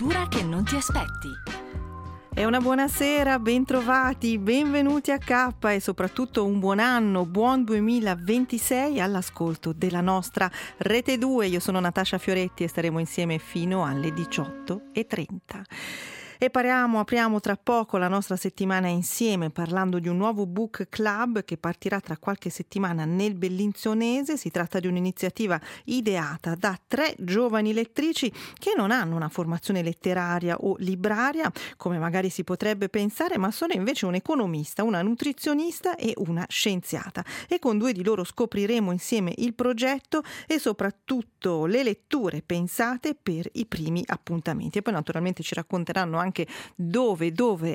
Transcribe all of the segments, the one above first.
cultura che non ti aspetti. E una buonasera, bentrovati, benvenuti a K e soprattutto un buon anno, buon 2026 all'ascolto della nostra Rete 2. Io sono Natascia Fioretti e staremo insieme fino alle 18:30. E apriamo tra poco la nostra settimana insieme parlando di un nuovo book club che partirà tra qualche settimana nel Bellinzonese. Si tratta di un'iniziativa ideata da 3 giovani lettrici che non hanno una formazione letteraria o libraria, come magari si potrebbe pensare, ma sono invece un economista, una nutrizionista e una scienziata. E con 2 di loro scopriremo insieme il progetto e soprattutto le letture pensate per i primi appuntamenti. E poi naturalmente ci racconteranno anche dove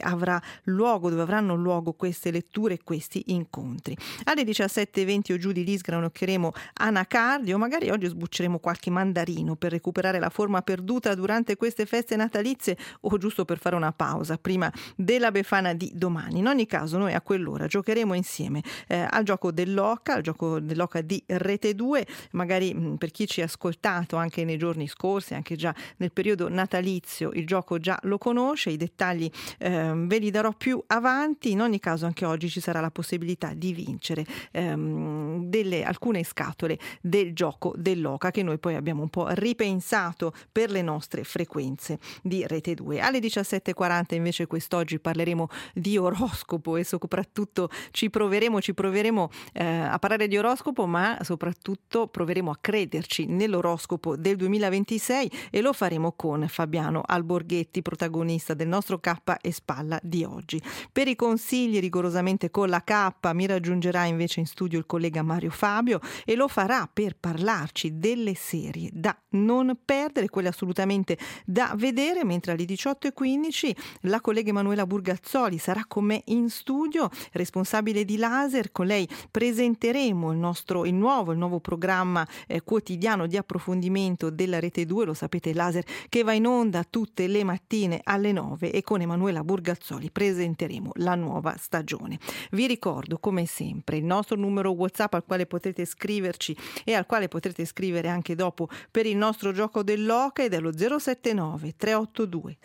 avranno luogo queste letture e questi incontri. Alle 17:20 o giù di lì sgranocchieremo anacardi o magari oggi sbucceremo qualche mandarino per recuperare la forma perduta durante queste feste natalizie o giusto per fare una pausa prima della Befana di domani. In ogni caso noi a quell'ora giocheremo insieme al gioco dell'oca di Rete 2, magari per chi ci ha ascoltato anche nei giorni scorsi, anche già nel periodo natalizio, il gioco già lo conosce. I dettagli ve li darò più avanti. In ogni caso anche oggi ci sarà la possibilità di vincere alcune scatole del gioco dell'oca che noi poi abbiamo un po' ripensato per le nostre frequenze di Rete 2. Alle 17:40 invece quest'oggi parleremo di oroscopo e soprattutto ci proveremo a parlare di oroscopo, ma soprattutto proveremo a crederci nell'oroscopo del 2026 e lo faremo con Fabiano Alborghetti, protagonista del nostro K e Spalla di oggi. Per i consigli rigorosamente con la K mi raggiungerà invece in studio il collega Mario Fabio e lo farà per parlarci delle serie da non perdere, quelle assolutamente da vedere, mentre alle 18:15 la collega Emanuela Burgazzoli sarà con me in studio, responsabile di Laser. Con lei presenteremo il nuovo programma quotidiano di approfondimento della Rete 2, lo sapete, Laser che va in onda tutte le mattine alle 9 e con Emanuela Burgazzoli presenteremo la nuova stagione. Vi ricordo come sempre il nostro numero WhatsApp al quale potrete scriverci e al quale potrete scrivere anche dopo per il nostro gioco dell'oca ed è lo 079 382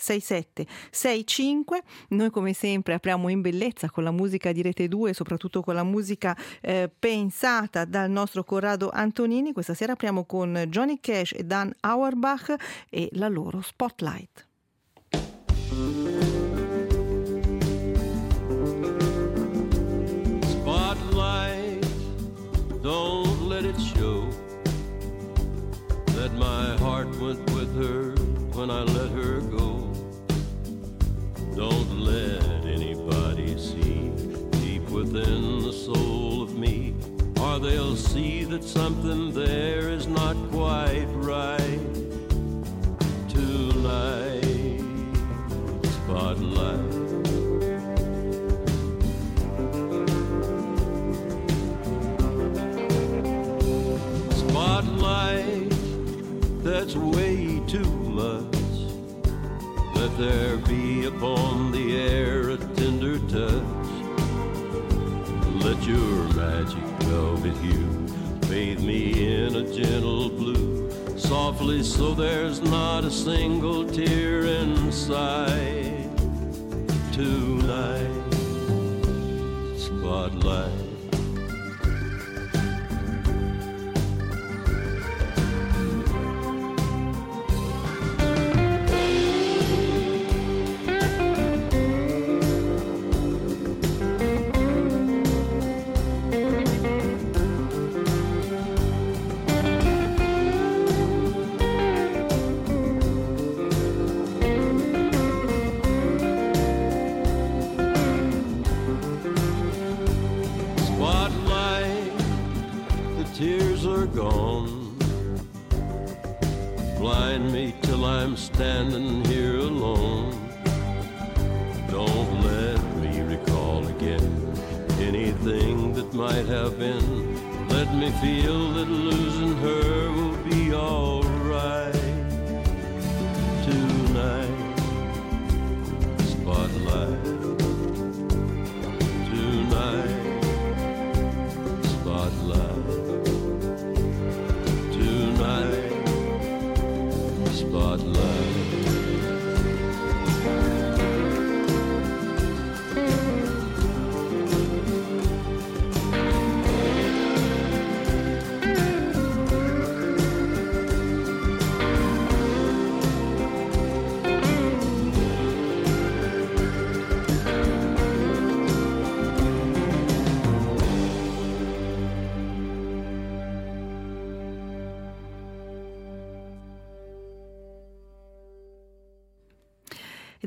6765. Noi come sempre apriamo in bellezza con la musica di Rete 2 e soprattutto con la musica pensata dal nostro Corrado Antonini. Questa sera apriamo con Johnny Cash e Dan Auerbach e la loro Spotlight. Spotlight, don't let it show that my heart went with her when I let her go. Don't let anybody see deep within the soul of me, or they'll see that something there is not quite right tonight. Spotlight, spotlight, that's way too much. Let there be upon the air a tender touch. Let your magic velvet hue bathe me in a gentle blue, softly so there's not a single tear inside. Tonight, spotlight. Gone, blind me till I'm standing here alone. Don't let me recall again anything that might have been. Let me feel that losing her will be all right tonight. Spotlight, tonight. Spotlight, tonight. Spotlight.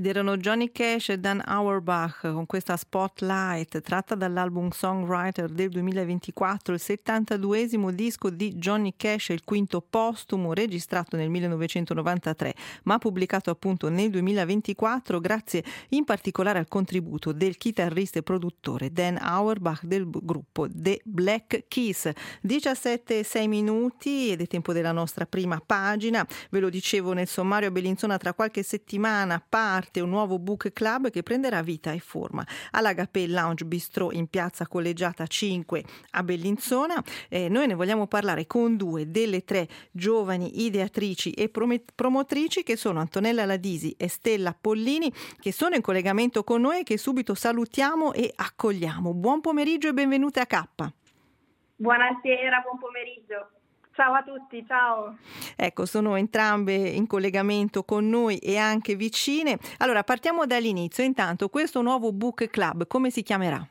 Ed erano Johnny Cash e Dan Auerbach con questa Spotlight tratta dall'album Songwriter del 2024, il 72esimo disco di Johnny Cash, il quinto postumo, registrato nel 1993 ma pubblicato appunto nel 2024 grazie in particolare al contributo del chitarrista e produttore Dan Auerbach del gruppo The Black Keys. 17:06 minuti ed è tempo della nostra prima pagina. Ve lo dicevo nel sommario, a Bellinzona tra qualche settimana parte un nuovo book club che prenderà vita e forma all'Agapè Lounge Bistro in piazza Collegiata 5 a Bellinzona. Noi ne vogliamo parlare con due delle tre giovani ideatrici e promotrici che sono Antonella Ladisi e Stella Pollini, che sono in collegamento con noi e che subito salutiamo e accogliamo. Buon pomeriggio e benvenute a K. Buonasera, buon pomeriggio. Ciao a tutti, ciao. Ecco, sono entrambe in collegamento con noi e anche vicine. Allora, partiamo dall'inizio. Intanto, questo nuovo book club, come si chiamerà?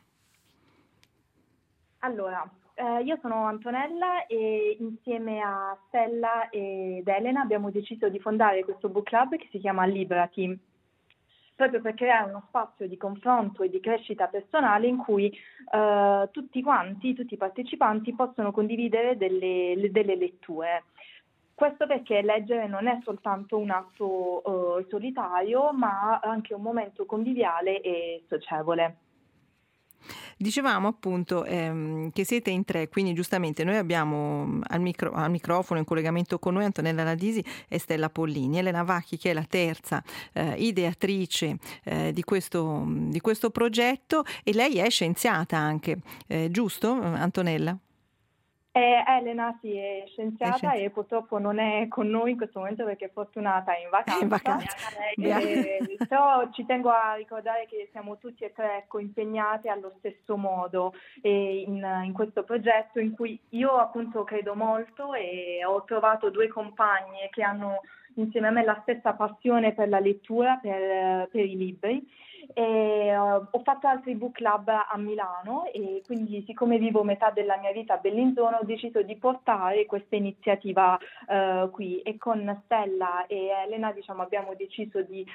Allora, io sono Antonella e insieme a Stella ed Elena abbiamo deciso di fondare questo book club che si chiama Liberati, proprio per creare uno spazio di confronto e di crescita personale in cui tutti i partecipanti possono condividere delle letture. Questo perché leggere non è soltanto un atto solitario, ma anche un momento conviviale e socievole. Dicevamo appunto che siete in tre, quindi giustamente noi abbiamo al microfono in collegamento con noi Antonella Ladisi e Stella Pollini. Elena Vacchi, che è la terza ideatrice di questo progetto, e lei è scienziata anche, giusto Antonella? Elena sì, è scienziata e purtroppo non è con noi in questo momento perché è fortunata in vacanza. Però ci tengo a ricordare che siamo tutti e tre impegnate allo stesso modo in questo progetto in cui io appunto credo molto e ho trovato due compagne che hanno insieme a me la stessa passione per la lettura, per i libri. Ho fatto altri book club a Milano e quindi, siccome vivo metà della mia vita a Bellinzona, ho deciso di portare questa iniziativa qui, e con Stella e Elena abbiamo deciso di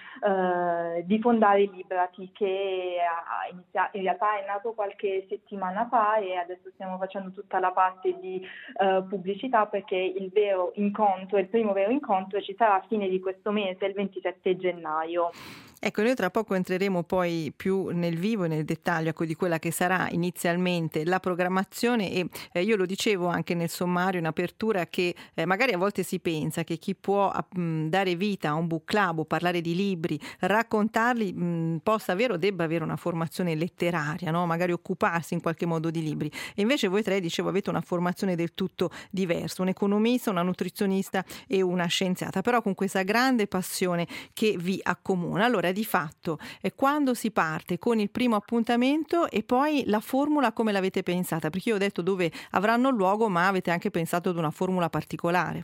fondare Liberati, che in realtà è nato qualche settimana fa e adesso stiamo facendo tutta la parte di pubblicità, perché il primo vero incontro ci sarà a fine di questo mese, il 27 gennaio. Ecco, noi tra poco entreremo poi più nel vivo e nel dettaglio di quella che sarà inizialmente la programmazione e io lo dicevo anche nel sommario in apertura che magari a volte si pensa che chi può dare vita a un book club o parlare di libri, raccontarli, possa avere o debba avere una formazione letteraria, no? Magari occuparsi in qualche modo di libri. E invece voi tre, dicevo, avete una formazione del tutto diversa, un economista, una nutrizionista e una scienziata, però con questa grande passione che vi accomuna. Allora, di fatto, quando si parte con il primo appuntamento e poi la formula come l'avete pensata? Perché io ho detto dove avranno luogo, ma avete anche pensato ad una formula particolare.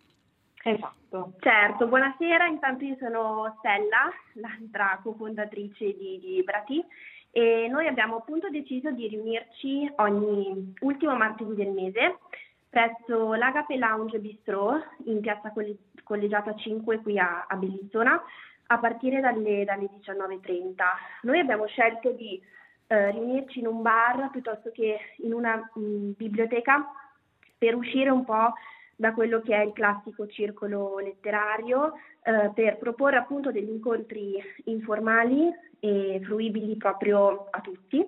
Esatto, certo. Buonasera, intanto io sono Stella, l'altra cofondatrice di Liberati, e noi abbiamo appunto deciso di riunirci ogni ultimo martedì del mese presso l'Agapè Lounge Bistro in piazza Collegiata 5 qui a Bellinzona, a partire dalle 19:30. Noi abbiamo scelto di riunirci in un bar piuttosto che in una biblioteca, per uscire un po' da quello che è il classico circolo letterario, per proporre appunto degli incontri informali e fruibili proprio a tutti,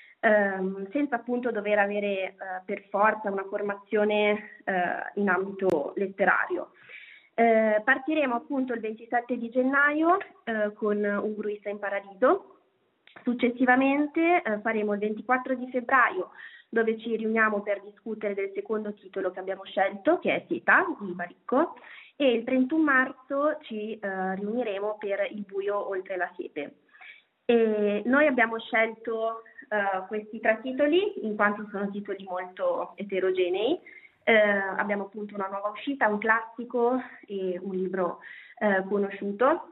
senza appunto dover avere per forza una formazione in ambito letterario. Partiremo appunto il 27 di gennaio con Un gruista in paradiso. Successivamente faremo il 24 di febbraio, dove ci riuniamo per discutere del secondo titolo che abbiamo scelto, che è Sieta di Baricco, e il 31 marzo ci riuniremo per Il buio oltre la siepe. E noi abbiamo scelto questi tre titoli in quanto sono titoli molto eterogenei. Abbiamo appunto una nuova uscita, un classico e un libro conosciuto.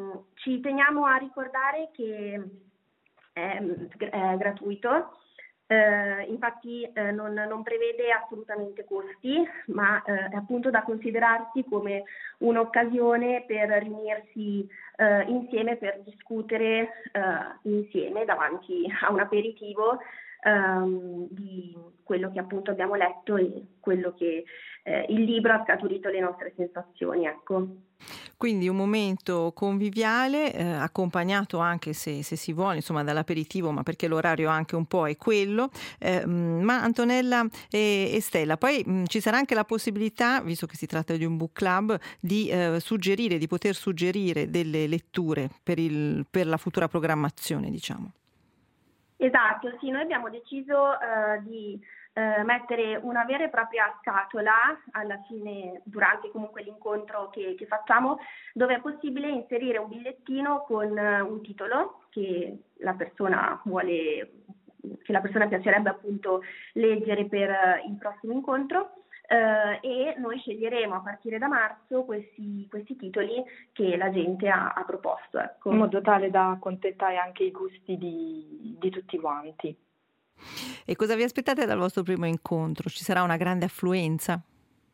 Ci teniamo a ricordare che è gratuito, Infatti non prevede assolutamente costi, ma è appunto da considerarsi come un'occasione per riunirsi insieme, per discutere insieme davanti a un aperitivo di quello che appunto abbiamo letto e quello che il libro ha scaturito le nostre sensazioni, ecco. Quindi un momento conviviale, accompagnato anche se si vuole, insomma, dall'aperitivo, ma perché l'orario anche un po' è quello. Ma Antonella e Stella, poi ci sarà anche la possibilità, visto che si tratta di un book club, di poter suggerire delle letture per la futura programmazione, diciamo. Esatto, sì, noi abbiamo deciso di mettere una vera e propria scatola alla fine, durante comunque l'incontro che facciamo, dove è possibile inserire un bigliettino con un titolo che la persona piacerebbe appunto leggere per il prossimo incontro. E noi sceglieremo a partire da marzo questi titoli che la gente ha proposto, ecco. In modo tale da accontentare anche i gusti di tutti quanti. E cosa vi aspettate dal vostro primo incontro? Ci sarà una grande affluenza?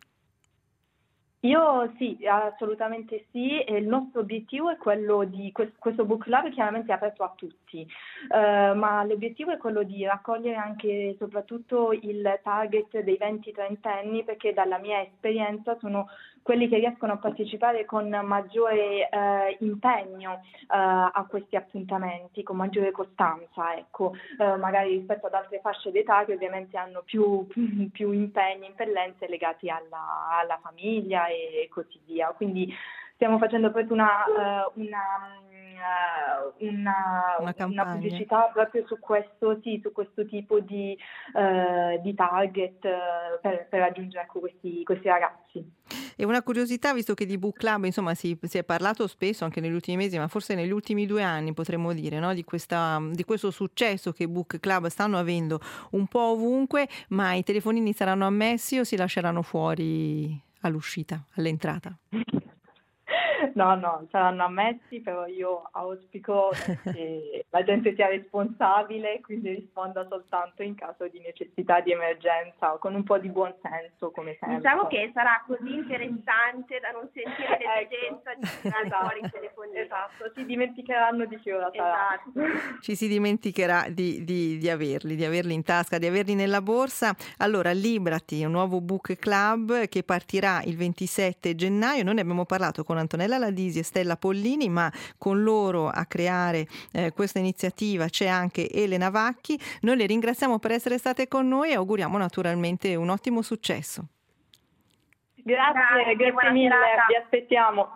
Io sì, assolutamente sì, e il nostro obiettivo è quello di questo book club chiaramente è aperto a tutti, ma l'obiettivo è quello di raccogliere anche soprattutto il target dei 20-30 anni, perché dalla mia esperienza sono quelli che riescono a partecipare con maggiore impegno a questi appuntamenti, con maggiore costanza, ecco, magari rispetto ad altre fasce d'età che ovviamente hanno più impegni, impellenze legati alla famiglia e così via. Quindi stiamo facendo proprio una pubblicità proprio su questo tipo di target per raggiungere ecco, questi ragazzi. E una curiosità, visto che di book club insomma si è parlato spesso anche negli ultimi mesi, ma forse negli ultimi 2 anni potremmo dire, no? di questo successo che i book club stanno avendo un po' ovunque, ma i telefonini saranno ammessi o si lasceranno fuori all'uscita, all'entrata? No, saranno ammessi, però io auspico che la gente sia responsabile, quindi risponda soltanto in caso di necessità, di emergenza, con un po' di buon senso, come sempre. Diciamo che sarà così interessante da non sentire l'esigenza di tirare fuori il telefonino. Esatto, si dimenticheranno di che ora sarà. Esatto. Ci si dimenticherà di averli in tasca, di averli nella borsa. Allora, Librati, un nuovo book club che partirà il 27 gennaio. Noi ne abbiamo parlato con Antonella Ladisi e Stella Pollini, ma con loro a creare questa iniziativa c'è anche Elena Vacchi. Noi le ringraziamo per essere state con noi e auguriamo naturalmente un ottimo successo. Grazie mille, vi aspettiamo.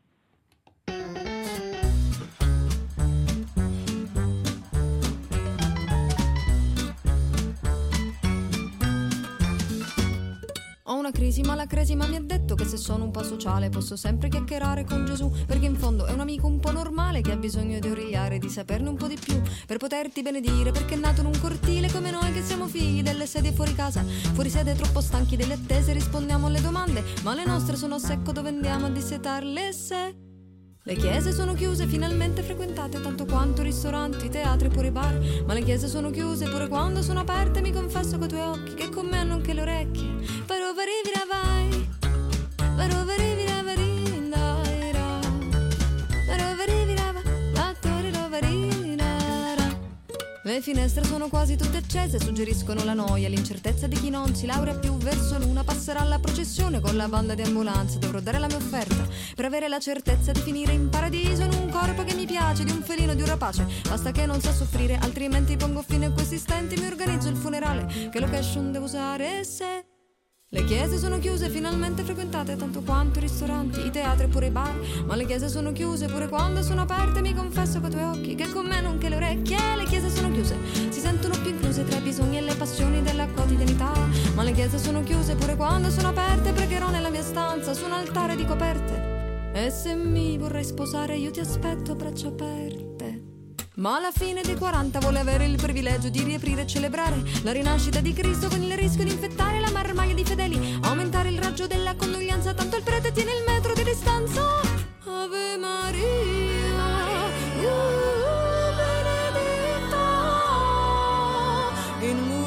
Ho una crisi, ma la cresima mi ha detto che se sono un po' sociale posso sempre chiacchierare con Gesù, perché in fondo è un amico un po' normale che ha bisogno di origliare, di saperne un po' di più per poterti benedire, perché è nato in un cortile come noi che siamo figli delle sedie fuori casa, fuori sede troppo stanchi delle attese, rispondiamo alle domande, ma le nostre sono a secco, dove andiamo a dissetarle se... Le chiese sono chiuse, finalmente frequentate tanto quanto ristoranti, teatri, pure bar. Ma le chiese sono chiuse pure quando sono aperte. Mi confesso coi tuoi occhi che con me hanno anche le orecchie. Però varivira vai, però varivira varindaira, però varivira va, attorino varinara. Le finestre sono quasi tutte accese, suggeriscono la noia, l'incertezza di chi non si laurea più. Verso l'una passerà la processione con la banda di ambulanze. Dovrò dare la mia offerta per avere la certezza di finire in paradiso, in un corpo che mi piace, di un felino, di un rapace. Basta che non sa soffrire, altrimenti pongo fine a questi stenti. Mi organizzo il funerale, che location devo usare se... Le chiese sono chiuse, finalmente frequentate tanto quanto i ristoranti, i teatri e pure i bar. Ma le chiese sono chiuse pure quando sono aperte. Mi confesso coi tuoi occhi che con me nonché le orecchie. Le chiese sono chiuse, si sentono più incluse tra i bisogni e le passioni della quotidianità. Ma le chiese sono chiuse pure quando sono aperte. Pregherò nella mia stanza su un altare di coperte. E se mi vorrai sposare io ti aspetto a braccia aperte. Ma alla fine dei 40 vuole avere il privilegio di riaprire e celebrare la rinascita di Cristo, con il rischio di infettare la marmaglia di fedeli, aumentare il raggio della condoglianza, tanto il prete tiene il metro di distanza. Ave Maria, benedetta in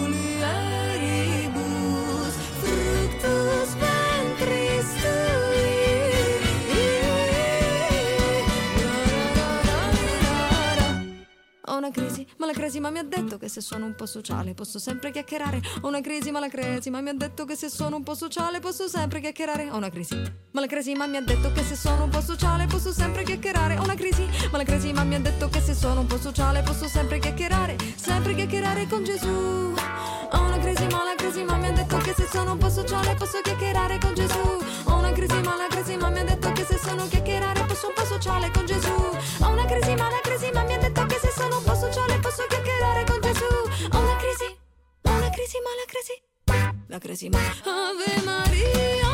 Ho una crisi, ma la cresima mi ha detto che se sono un po' sociale posso sempre chiacchierare. Ho una crisi, ma la cresima mi ha detto che se sono un po' sociale posso sempre chiacchierare. Ho una crisi, ma la cresima mi ha detto che se sono un po' sociale posso sempre chiacchierare. Ho una crisi, ma la cresima mi ha detto che se sono un po' sociale posso sempre chiacchierare con Gesù. Ho una crisi, ma la cresima mi ha detto che se sono un po' sociale posso chiacchierare con Gesù. Ho una crisi, ma la cresima mi ha detto che se sono chiacchierare posso un po' sociale con Gesù. Ho una crisi, ma la cresima mi ha detto che se sono un po' sociale posso chiacchierare con Gesù. Ho una crisi, ma la crisi, ma Ave Maria.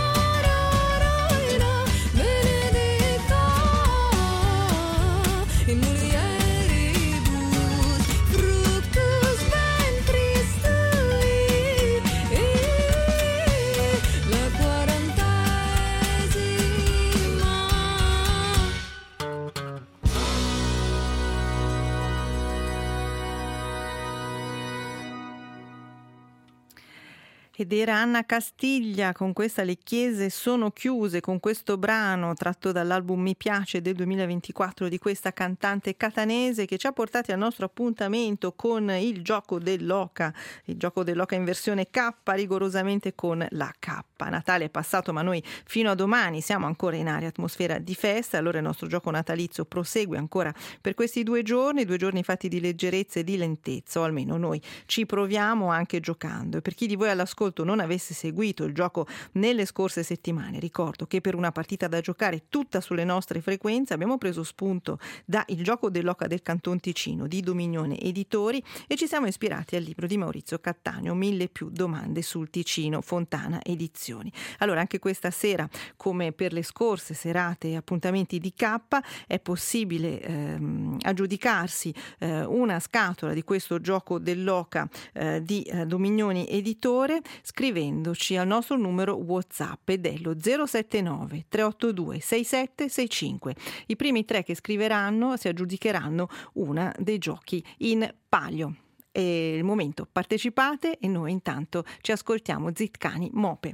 Ed era Anna Castiglia con questa Le chiese sono chiuse, con questo brano tratto dall'album Mi piace del 2024 di questa cantante catanese, che ci ha portati al nostro appuntamento con il gioco dell'oca in versione K, rigorosamente con la K. Natale è passato, ma noi fino a domani siamo ancora in aria atmosfera di festa, allora il nostro gioco natalizio prosegue ancora per questi 2 giorni fatti di leggerezza e di lentezza, o almeno noi ci proviamo anche giocando. E per chi di voi all'ascolto non avesse seguito il gioco nelle scorse settimane, ricordo che per una partita da giocare tutta sulle nostre frequenze abbiamo preso spunto da Il gioco dell'oca del Canton Ticino di Dominione Editori e ci siamo ispirati al libro di Maurizio Cattaneo, 1000 più domande sul Ticino, Fontana Edizioni. Allora anche questa sera, come per le scorse serate e appuntamenti di K, è possibile aggiudicarsi una scatola di questo gioco dell'oca di Dominioni Editore scrivendoci al nostro numero WhatsApp ed è lo 079 382 6765. I primi 3 che scriveranno si aggiudicheranno una dei giochi in palio. È il momento, partecipate e noi intanto ci ascoltiamo Zitkani Mope.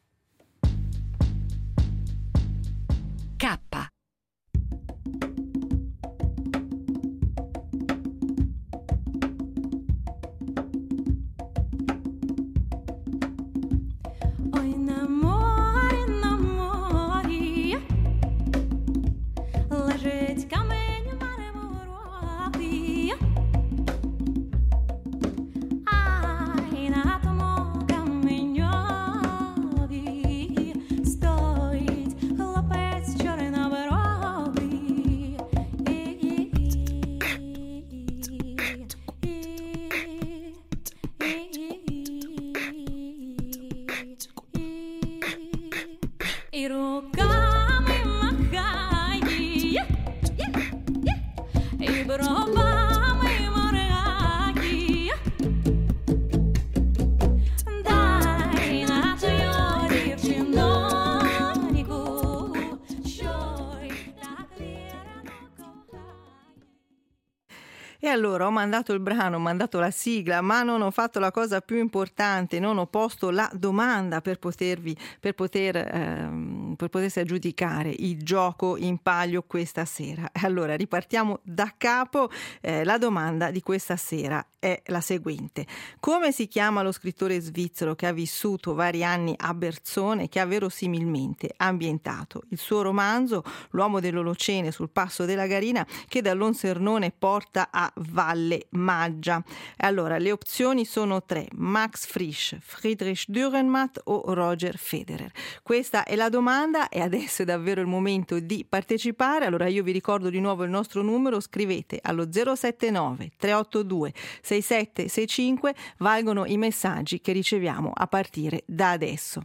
K. E allora ho mandato il brano, ho mandato la sigla, ma non ho fatto la cosa più importante, non ho posto la domanda per potersi aggiudicare il gioco in palio questa sera. Allora ripartiamo da capo. La domanda di questa sera è la seguente: come si chiama lo scrittore svizzero che ha vissuto vari anni a Berzone e che ha verosimilmente ambientato il suo romanzo L'uomo dell'Olocene sul passo della Garina, che da Lonsernone porta a Valle Maggia? Allora le opzioni sono 3: Max Frisch, Friedrich Dürrenmatt o Roger Federer. Questa è la domanda e adesso è davvero il momento di partecipare. Allora io vi ricordo di nuovo il nostro numero, scrivete allo 079 382 6765, valgono i messaggi che riceviamo a partire da adesso.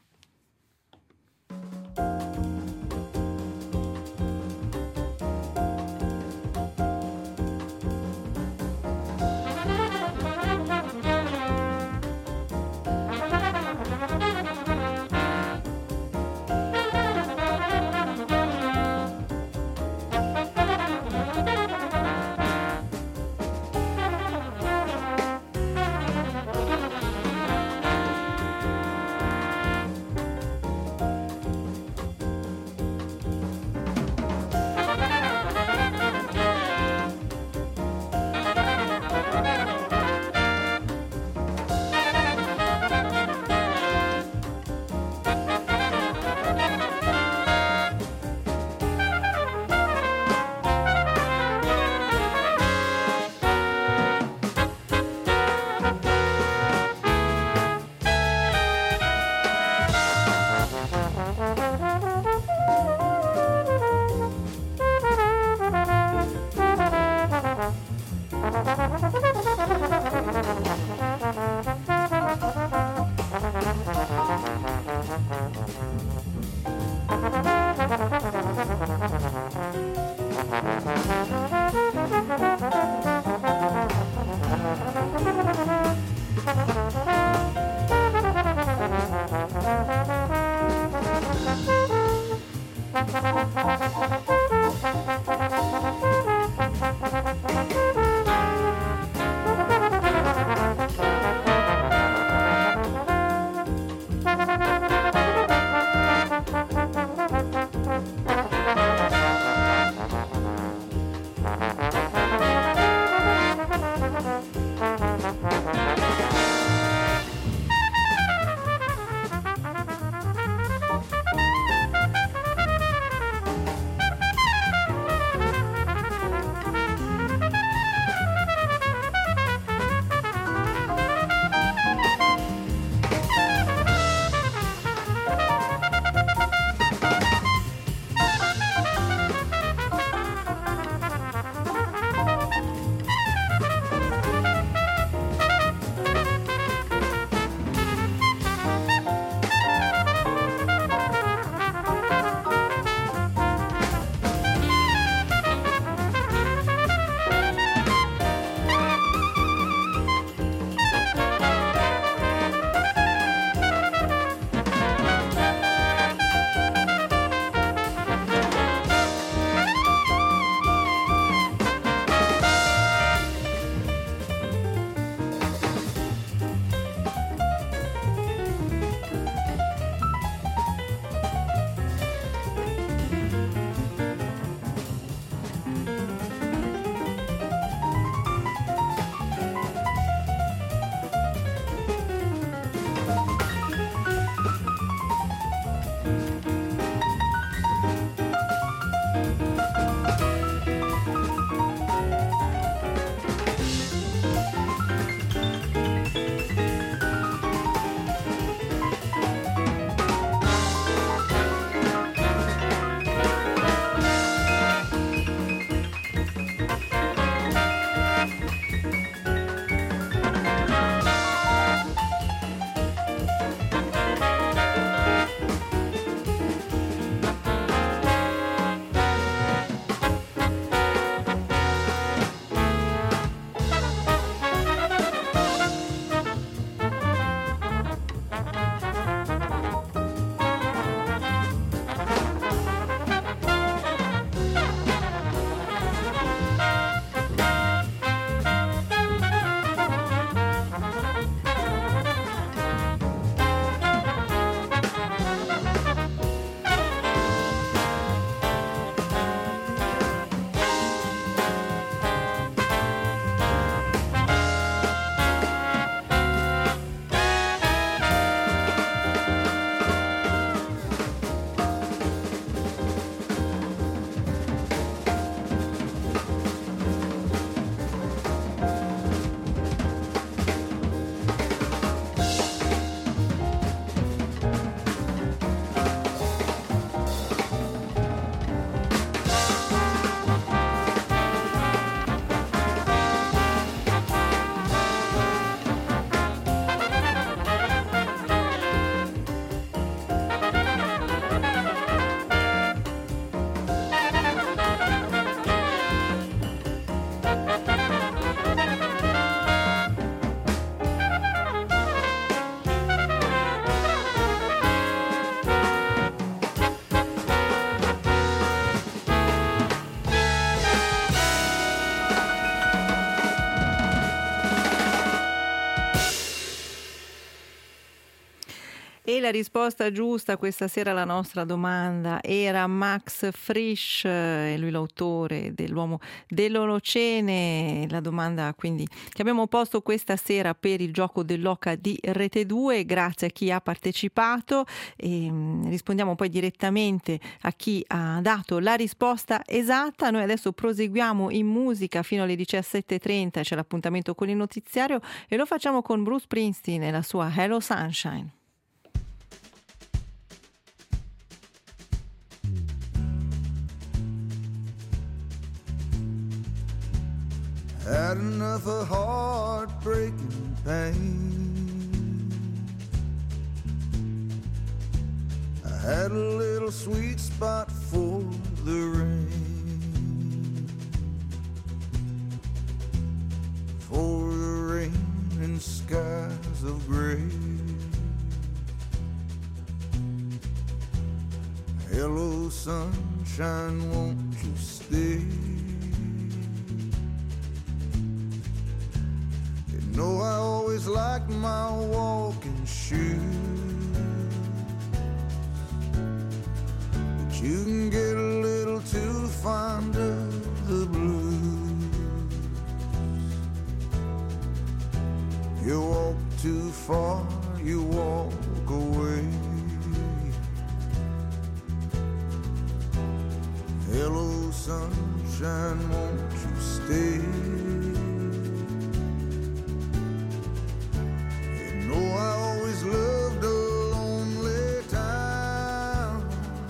la risposta giusta questa sera alla nostra domanda era Max Frisch, è lui l'autore dell'Uomo dell'Olocene. La domanda quindi che abbiamo posto questa sera per il gioco dell'Oca di Rete 2, grazie a chi ha partecipato, e rispondiamo poi direttamente a chi ha dato la risposta esatta. Noi adesso proseguiamo in musica fino alle 17:30, c'è l'appuntamento con il notiziario e lo facciamo con Bruce Springsteen e la sua Hello Sunshine. Had enough of heartbreaking pain. I had a little sweet spot for the rain, for the rain and skies of gray. Hello sunshine, won't you stay? You know I always liked my walking shoes, but you can get a little too fond of the blues. You walk too far, you walk away. Hello sunshine, won't you stay? You know I always loved a lonely town,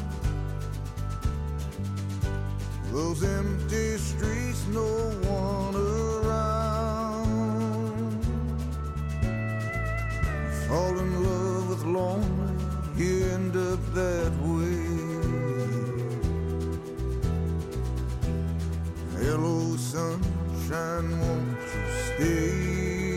those empty streets, no one around. You fall in love with lonely, you end up that way. Hello sunshine, won't you stay?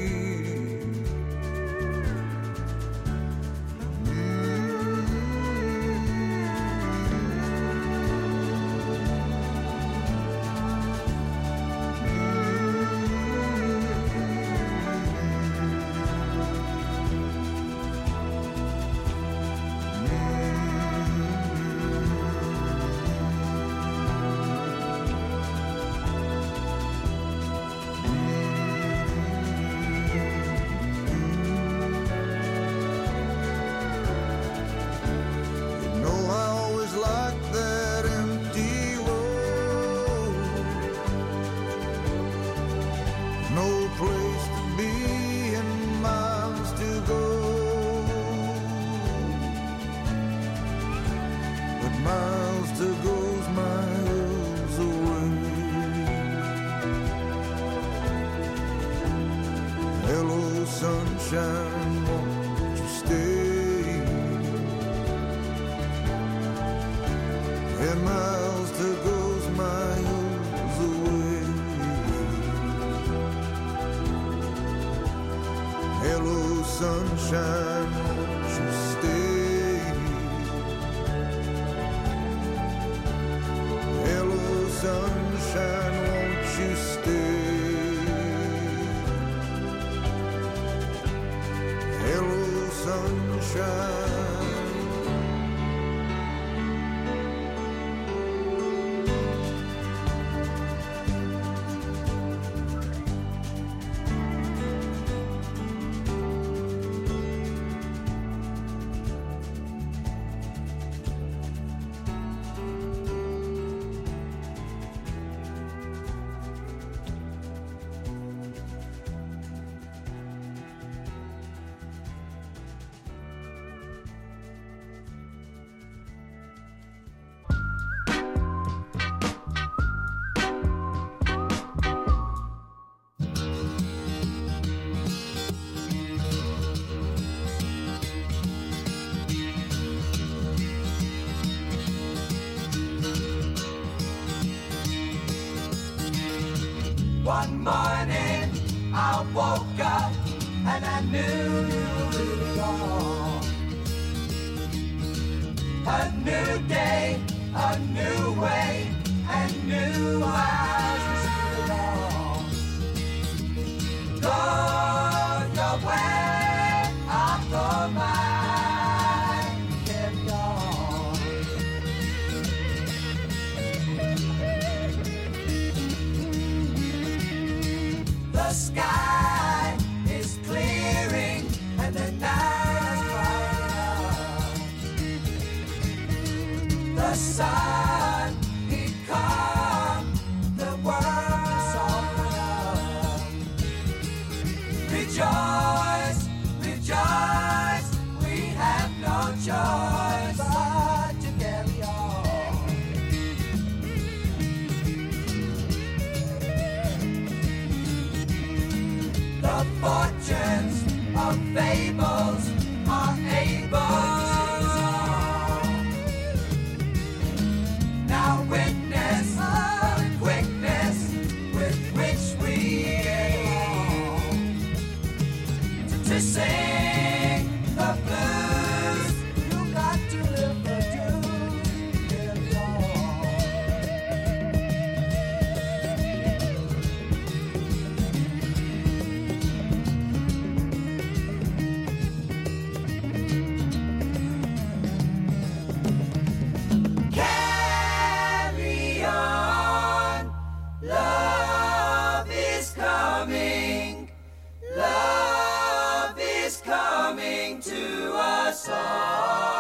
Sunshine, won't you stay? And miles to goes miles away. Hello sunshine, won't you stay? Hello sunshine, won't you stay? Hello sunshine. One morning I woke up and I knew it all. A new day, a new way, and new eyes to see it all. Go your way, I'll go mine. The sky is clearing and the night is bright. The sun, he come, the world's open up. Rejoice, rejoice, we have no choice but to carry on. The fortunes of fables are able to now witness the quickness with which we to sing the blues. You got to live the carry on. Love is coming. Love is coming to us all.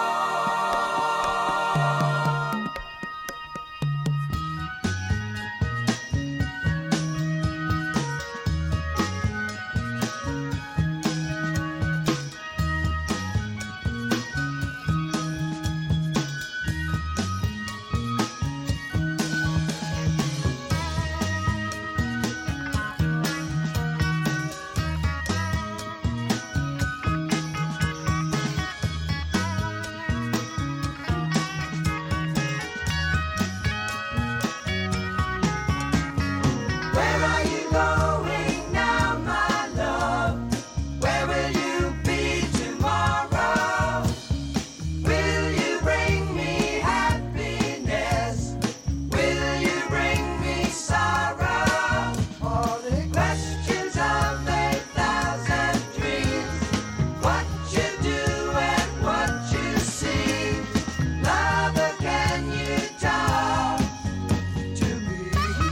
Where are you going now, my love? Where will you be tomorrow? Will you bring me happiness? Will you bring me sorrow? All the questions of 1,000 dreams. What you do and what you see. Lover, can you talk to me?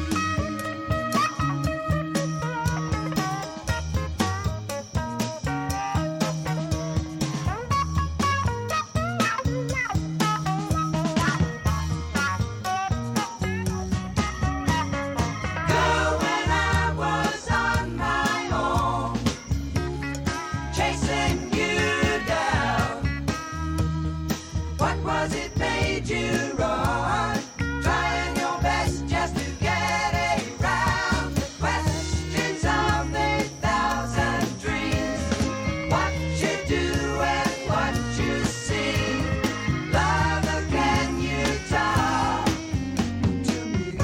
Girl, when I was on my own, chasing you down, what was it made you run? Trying your best just to get around the questions of 1,000 dreams. What you do and what you see. Lover, can you talk to me?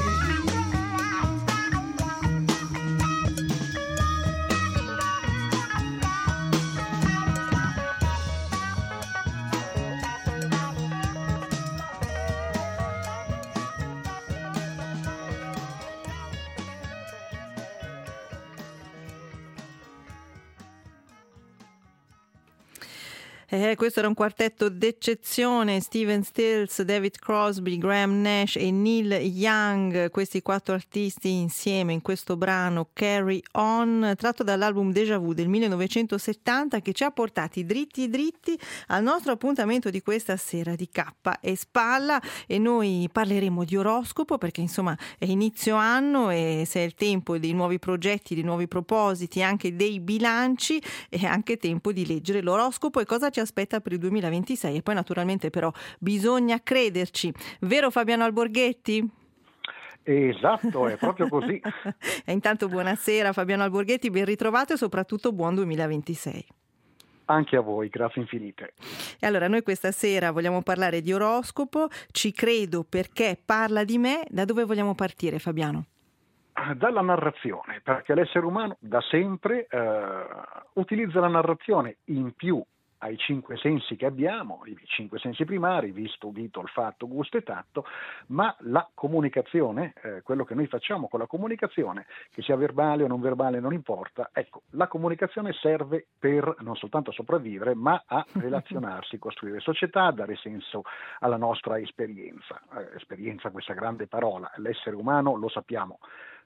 Questo era un quartetto d'eccezione: Stephen Stills, David Crosby, Graham Nash e Neil Young, questi 4 artisti insieme in questo brano Carry On, tratto dall'album Déjà Vu del 1970, che ci ha portati dritti al nostro appuntamento di questa sera di Cappa e Spalla. E noi parleremo di oroscopo, perché insomma è inizio anno e se è il tempo dei nuovi progetti, dei nuovi propositi, anche dei bilanci, è anche tempo di leggere l'oroscopo e cosa ci aspetta per il 2026. E poi naturalmente però bisogna crederci, vero Fabiano Alborghetti? Esatto, è proprio così. E intanto buonasera Fabiano Alborghetti, ben ritrovato e soprattutto buon 2026. Anche a voi, grazie infinite. E allora noi questa sera vogliamo parlare di oroscopo, ci credo perché parla di me. Da dove vogliamo partire, Fabiano? Dalla narrazione, perché l'essere umano da sempre utilizza la narrazione in più ai 5 sensi che abbiamo, i 5 sensi primari, visto, udito, olfatto, gusto e tatto, ma la comunicazione, quello che noi facciamo con la comunicazione, che sia verbale o non verbale non importa, ecco, la comunicazione serve per non soltanto sopravvivere, ma a relazionarsi, costruire società, dare senso alla nostra esperienza. Esperienza, questa grande parola, l'essere umano, lo sappiamo,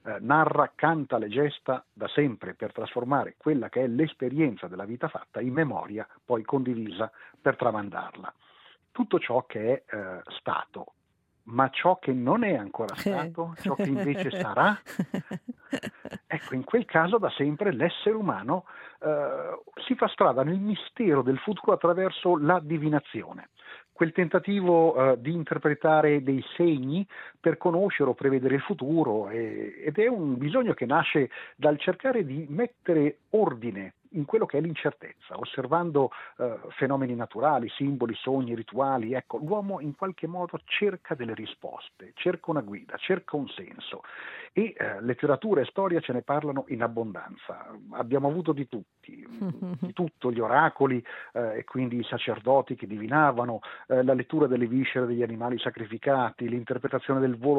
narra, canta le gesta da sempre per trasformare quella che è l'esperienza della vita fatta in memoria poi condivisa per tramandarla. Tutto ciò che è stato, ma ciò che non è ancora stato, ciò che invece sarà, ecco, in quel caso da sempre l'essere umano si fa strada nel mistero del futuro attraverso la divinazione, quel tentativo di interpretare dei segni per conoscere o prevedere il futuro, ed è un bisogno che nasce dal cercare di mettere ordine in quello che è l'incertezza, osservando fenomeni naturali, simboli, sogni, rituali. Ecco, l'uomo in qualche modo cerca delle risposte, cerca una guida, cerca un senso, e letteratura e storia ce ne parlano in abbondanza. Abbiamo avuto di tutti, di tutto, gli oracoli e quindi i sacerdoti che divinavano, la lettura delle viscere degli animali sacrificati, l'interpretazione del volo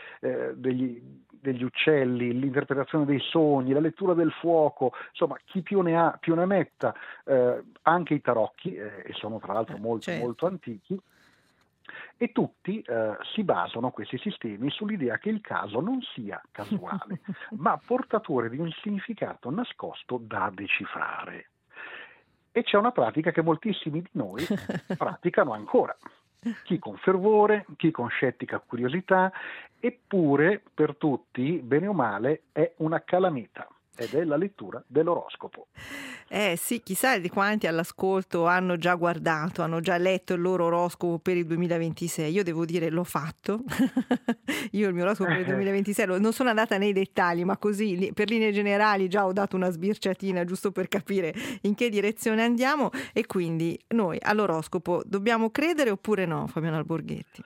degli uccelli, l'interpretazione dei sogni, la lettura del fuoco, insomma, chi più ne ha più ne metta, anche i tarocchi, e sono tra l'altro molto antichi, e tutti si basano, questi sistemi, sull'idea che il caso non sia casuale, ma portatore di un significato nascosto da decifrare. E c'è una pratica che moltissimi di noi praticano ancora, chi con fervore, chi con scettica curiosità, eppure per tutti, bene o male, è una calamita. Ed è la lettura dell'oroscopo. Sì, chissà di quanti all'ascolto hanno già guardato, hanno già letto il loro oroscopo per il 2026. Io devo dire, l'ho fatto. Io il mio oroscopo per il 2026 non sono andata nei dettagli, ma così per linee generali già ho dato una sbirciatina giusto per capire in che direzione andiamo. E quindi noi all'oroscopo dobbiamo credere oppure no, Fabiano Alborghetti?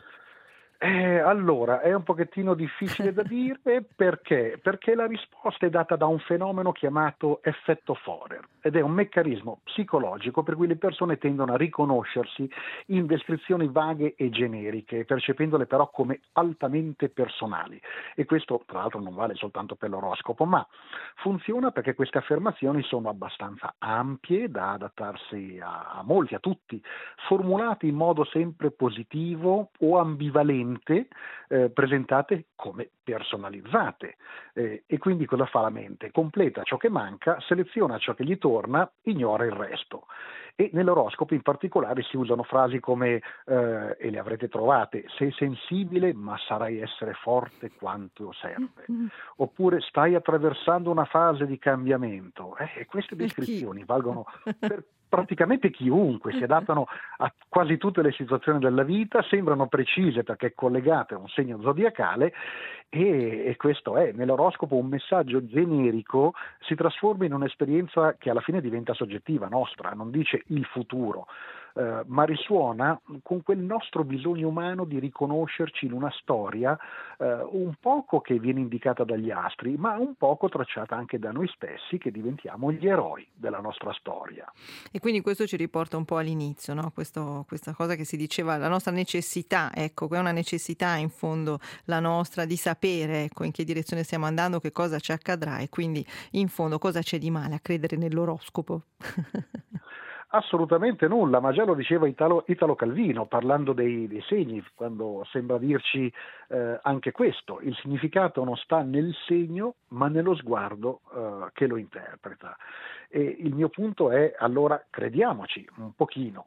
Allora, è un pochettino difficile da dire perché la risposta è data da un fenomeno chiamato effetto Forer, ed è un meccanismo psicologico per cui le persone tendono a riconoscersi in descrizioni vaghe e generiche, percependole però come altamente personali. E questo tra l'altro non vale soltanto per l'oroscopo, ma funziona perché queste affermazioni sono abbastanza ampie da adattarsi a molti, a tutti, formulate in modo sempre positivo o ambivalente, presentate come personalizzate, e quindi cosa fa la mente? Completa ciò che manca, seleziona ciò che gli torna, ignora il resto. E nell'oroscopo in particolare si usano frasi come e le avrete trovate: sei sensibile ma sarai essere forte quanto serve, oppure stai attraversando una fase di cambiamento, e queste descrizioni valgono per praticamente chiunque, si adattano a quasi tutte le situazioni della vita, sembrano precise perché collegate a un segno zodiacale, e questo è, nell'oroscopo un messaggio generico si trasforma in un'esperienza che alla fine diventa soggettiva, nostra, non dice il futuro, ma risuona con quel nostro bisogno umano di riconoscerci in una storia un poco che viene indicata dagli astri, ma un poco tracciata anche da noi stessi, che diventiamo gli eroi della nostra storia. E quindi questo ci riporta un po' all'inizio, no? Questa cosa che si diceva, la nostra necessità, ecco, è una necessità in fondo la nostra di sapere, ecco, in che direzione stiamo andando, che cosa ci accadrà, e quindi in fondo cosa c'è di male a credere nell'oroscopo? Assolutamente nulla, ma già lo diceva Italo Calvino parlando dei segni, quando sembra dirci anche questo: il significato non sta nel segno ma nello sguardo che lo interpreta. E il mio punto è, allora, crediamoci un pochino,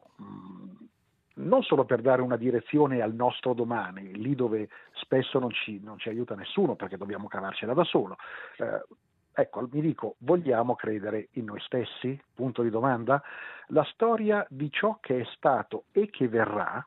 non solo per dare una direzione al nostro domani, lì dove spesso non ci aiuta nessuno perché dobbiamo cavarcela da solo. Ecco, mi dico, vogliamo credere in noi stessi? Punto di domanda. La storia di ciò che è stato e che verrà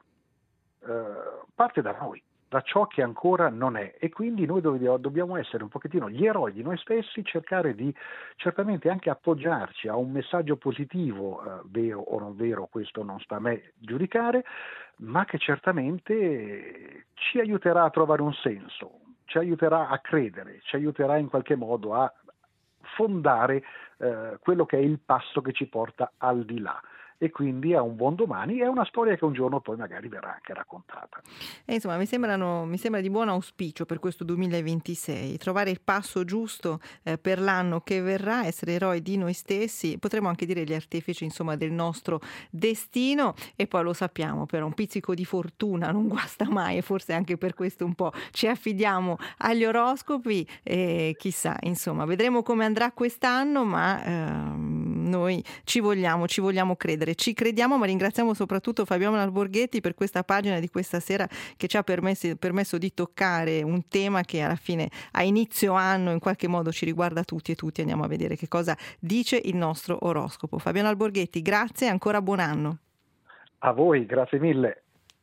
parte da noi, da ciò che ancora non è, e quindi noi dobbiamo essere un pochettino gli eroi di noi stessi, cercare di certamente anche appoggiarci a un messaggio positivo, vero o non vero, questo non sta a me giudicare, ma che certamente ci aiuterà a trovare un senso, ci aiuterà a credere, ci aiuterà in qualche modo a fondare quello che è il passo che ci porta al di là. e quindi a un buon domani. È una storia che un giorno poi magari verrà anche raccontata. Insomma, mi sembra di buon auspicio per questo 2026, trovare il passo giusto per l'anno che verrà, essere eroi di noi stessi, potremmo anche dire gli artefici, insomma, del nostro destino. E poi lo sappiamo, però un pizzico di fortuna non guasta mai, e forse anche per questo un po' ci affidiamo agli oroscopi e chissà, insomma, vedremo come andrà quest'anno, ma noi ci vogliamo credere, ci crediamo, ma ringraziamo soprattutto Fabiola Alborghetti per questa pagina di questa sera che ci ha permesso di toccare un tema che alla fine a inizio anno in qualche modo ci riguarda tutti, e tutti andiamo a vedere che cosa dice il nostro oroscopo. Fabiola Alborghetti, grazie e ancora buon anno. A voi, grazie mille.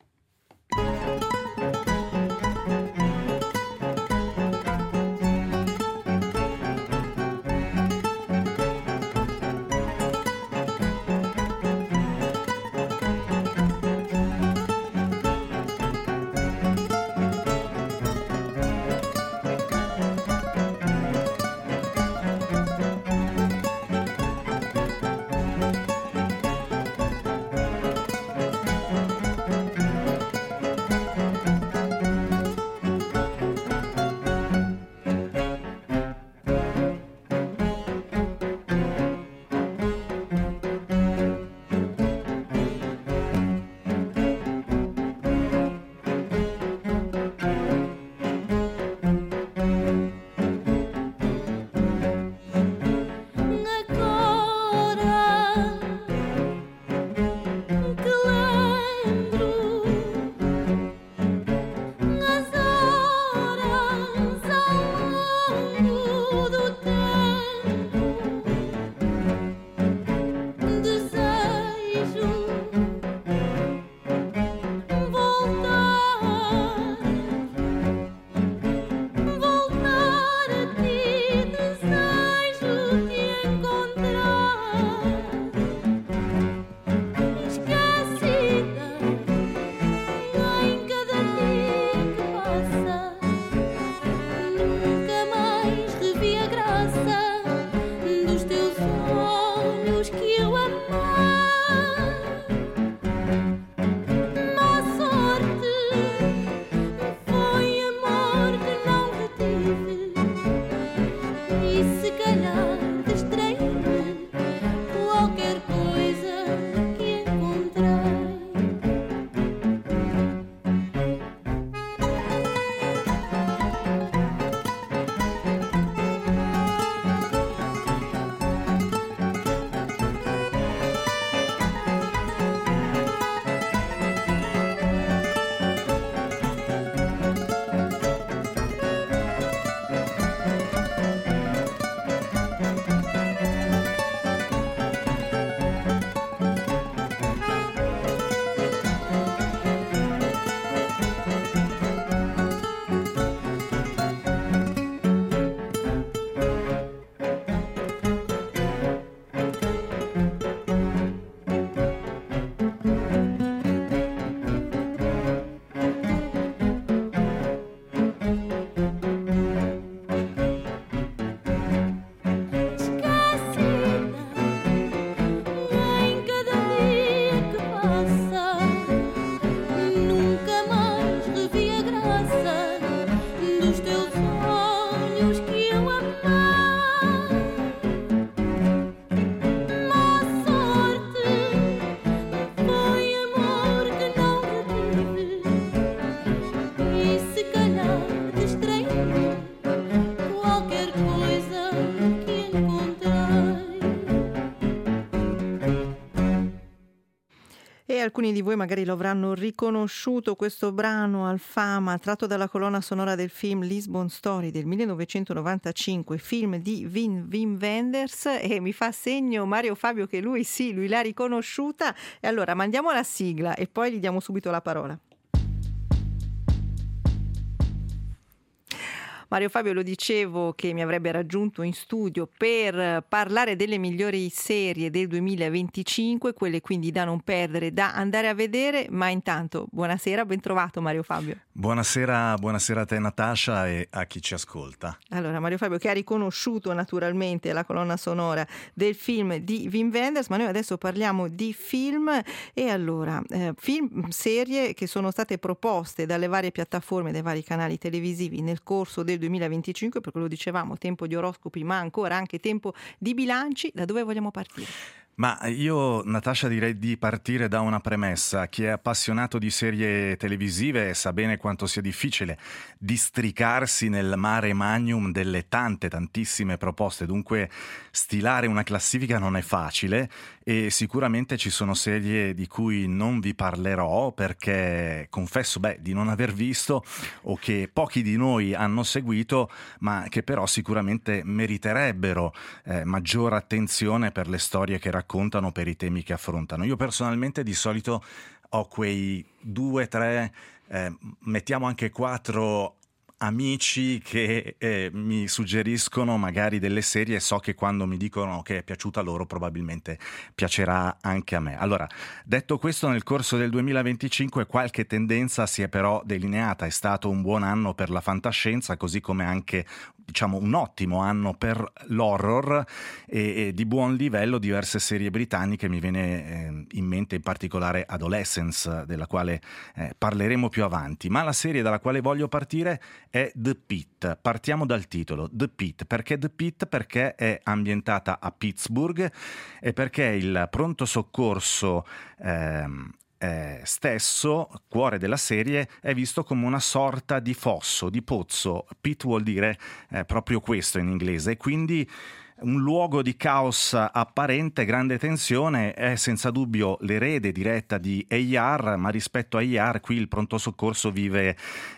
Alcuni di voi magari lo avranno riconosciuto, questo brano Alfama, tratto dalla colonna sonora del film Lisbon Story del 1995, film di Wim Wenders, e mi fa segno Mario Fabio che lui l'ha riconosciuta. E allora mandiamo la sigla e poi gli diamo subito la parola. Mario Fabio, lo dicevo che mi avrebbe raggiunto in studio per parlare delle migliori serie del 2025, quelle quindi da non perdere, da andare a vedere, ma intanto buonasera, ben trovato Mario Fabio. Buonasera a te Natascia e a chi ci ascolta. Allora, Mario Fabio che ha riconosciuto naturalmente la colonna sonora del film di Wim Wenders, ma noi adesso parliamo di film e allora film, serie che sono state proposte dalle varie piattaforme, dai vari canali televisivi nel corso del 2025, perché lo dicevamo, tempo di oroscopi ma ancora anche tempo di bilanci. Da dove vogliamo partire? Ma io, Natascia, direi di partire da una premessa. Chi è appassionato di serie televisive sa bene quanto sia difficile districarsi nel mare magnum delle tantissime proposte. Dunque stilare una classifica non è facile e sicuramente ci sono serie di cui non vi parlerò perché confesso di non aver visto o che pochi di noi hanno seguito, ma che però sicuramente meriterebbero maggior attenzione per le storie che raccontano, per i temi che affrontano. Io personalmente di solito ho quei 2, 3, mettiamo anche 4 amici che mi suggeriscono magari delle serie e so che quando mi dicono che è piaciuta loro probabilmente piacerà anche a me. Allora, detto questo, nel corso del 2025 qualche tendenza si è però delineata. È stato un buon anno per la fantascienza, così come anche un ottimo anno per l'horror e di buon livello diverse serie britanniche. Mi viene in mente in particolare Adolescence, della quale parleremo più avanti, ma la serie dalla quale voglio partire è The Pitt. Partiamo dal titolo, The Pitt. Perché The Pitt? Perché è ambientata a Pittsburgh e perché il pronto soccorso stesso, cuore della serie, è visto come una sorta di fosso, di pozzo. Pit vuol dire proprio questo in inglese, e quindi un luogo di caos apparente, grande tensione. È senza dubbio l'erede diretta di ER, ma rispetto a ER qui il pronto soccorso vive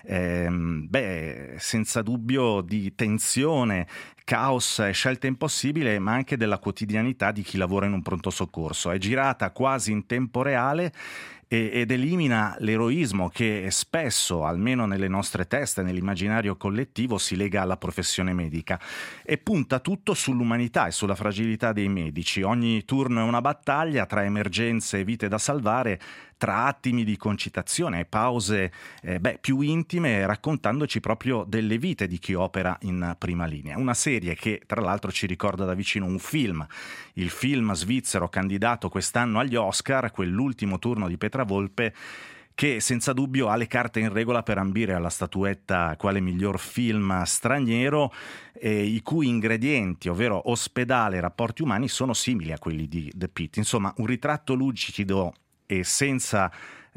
senza dubbio di tensione, caos e scelte impossibili, ma anche della quotidianità di chi lavora in un pronto soccorso. È girata quasi in tempo reale ed elimina l'eroismo che spesso, almeno nelle nostre teste, nell'immaginario collettivo, si lega alla professione medica, e punta tutto sull'umanità e sulla fragilità dei medici. Ogni turno è una battaglia tra emergenze e vite da salvare, tra attimi di concitazione e pause più intime, raccontandoci proprio delle vite di chi opera in prima linea. Una serie che tra l'altro ci ricorda da vicino un film, il film svizzero candidato quest'anno agli Oscar, quell'ultimo turno di Petra Volpe, che senza dubbio ha le carte in regola per ambire alla statuetta quale miglior film straniero, i cui ingredienti, ovvero ospedale e rapporti umani, sono simili a quelli di The Pitt. Insomma, un ritratto lucido e senza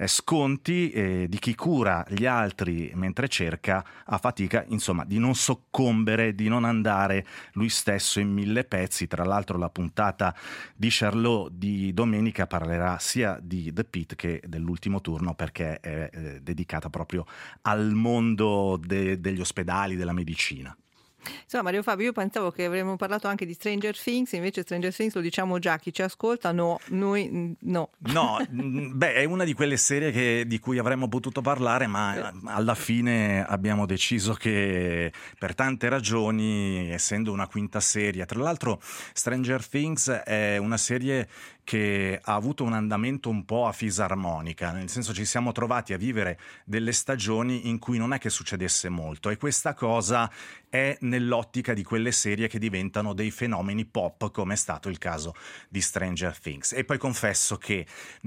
sconti di chi cura gli altri mentre cerca a fatica, insomma, di non soccombere, di non andare lui stesso in 1000 pezzi. Tra l'altro la puntata di Charlot di domenica parlerà sia di The Pitt che dell'ultimo turno, perché è dedicata proprio al mondo degli ospedali, della medicina. Insomma, Mario Fabio, io pensavo che avremmo parlato anche di Stranger Things, invece Stranger Things lo diciamo già, chi ci ascolta noi no. No, è una di quelle serie di cui avremmo potuto parlare, ma alla fine abbiamo deciso che per tante ragioni, essendo una quinta serie, tra l'altro Stranger Things è una serie che ha avuto un andamento un po' a fisarmonica, nel senso ci siamo trovati a vivere delle stagioni in cui non è che succedesse molto, e questa cosa è nell'ottica di quelle serie che diventano dei fenomeni pop, come è stato il caso di Stranger Things. E poi confesso che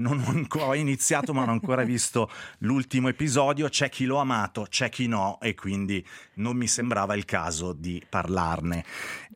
ho iniziato ma non ho ancora visto l'ultimo episodio, c'è chi l'ha amato, c'è chi no, e quindi non mi sembrava il caso di parlarne.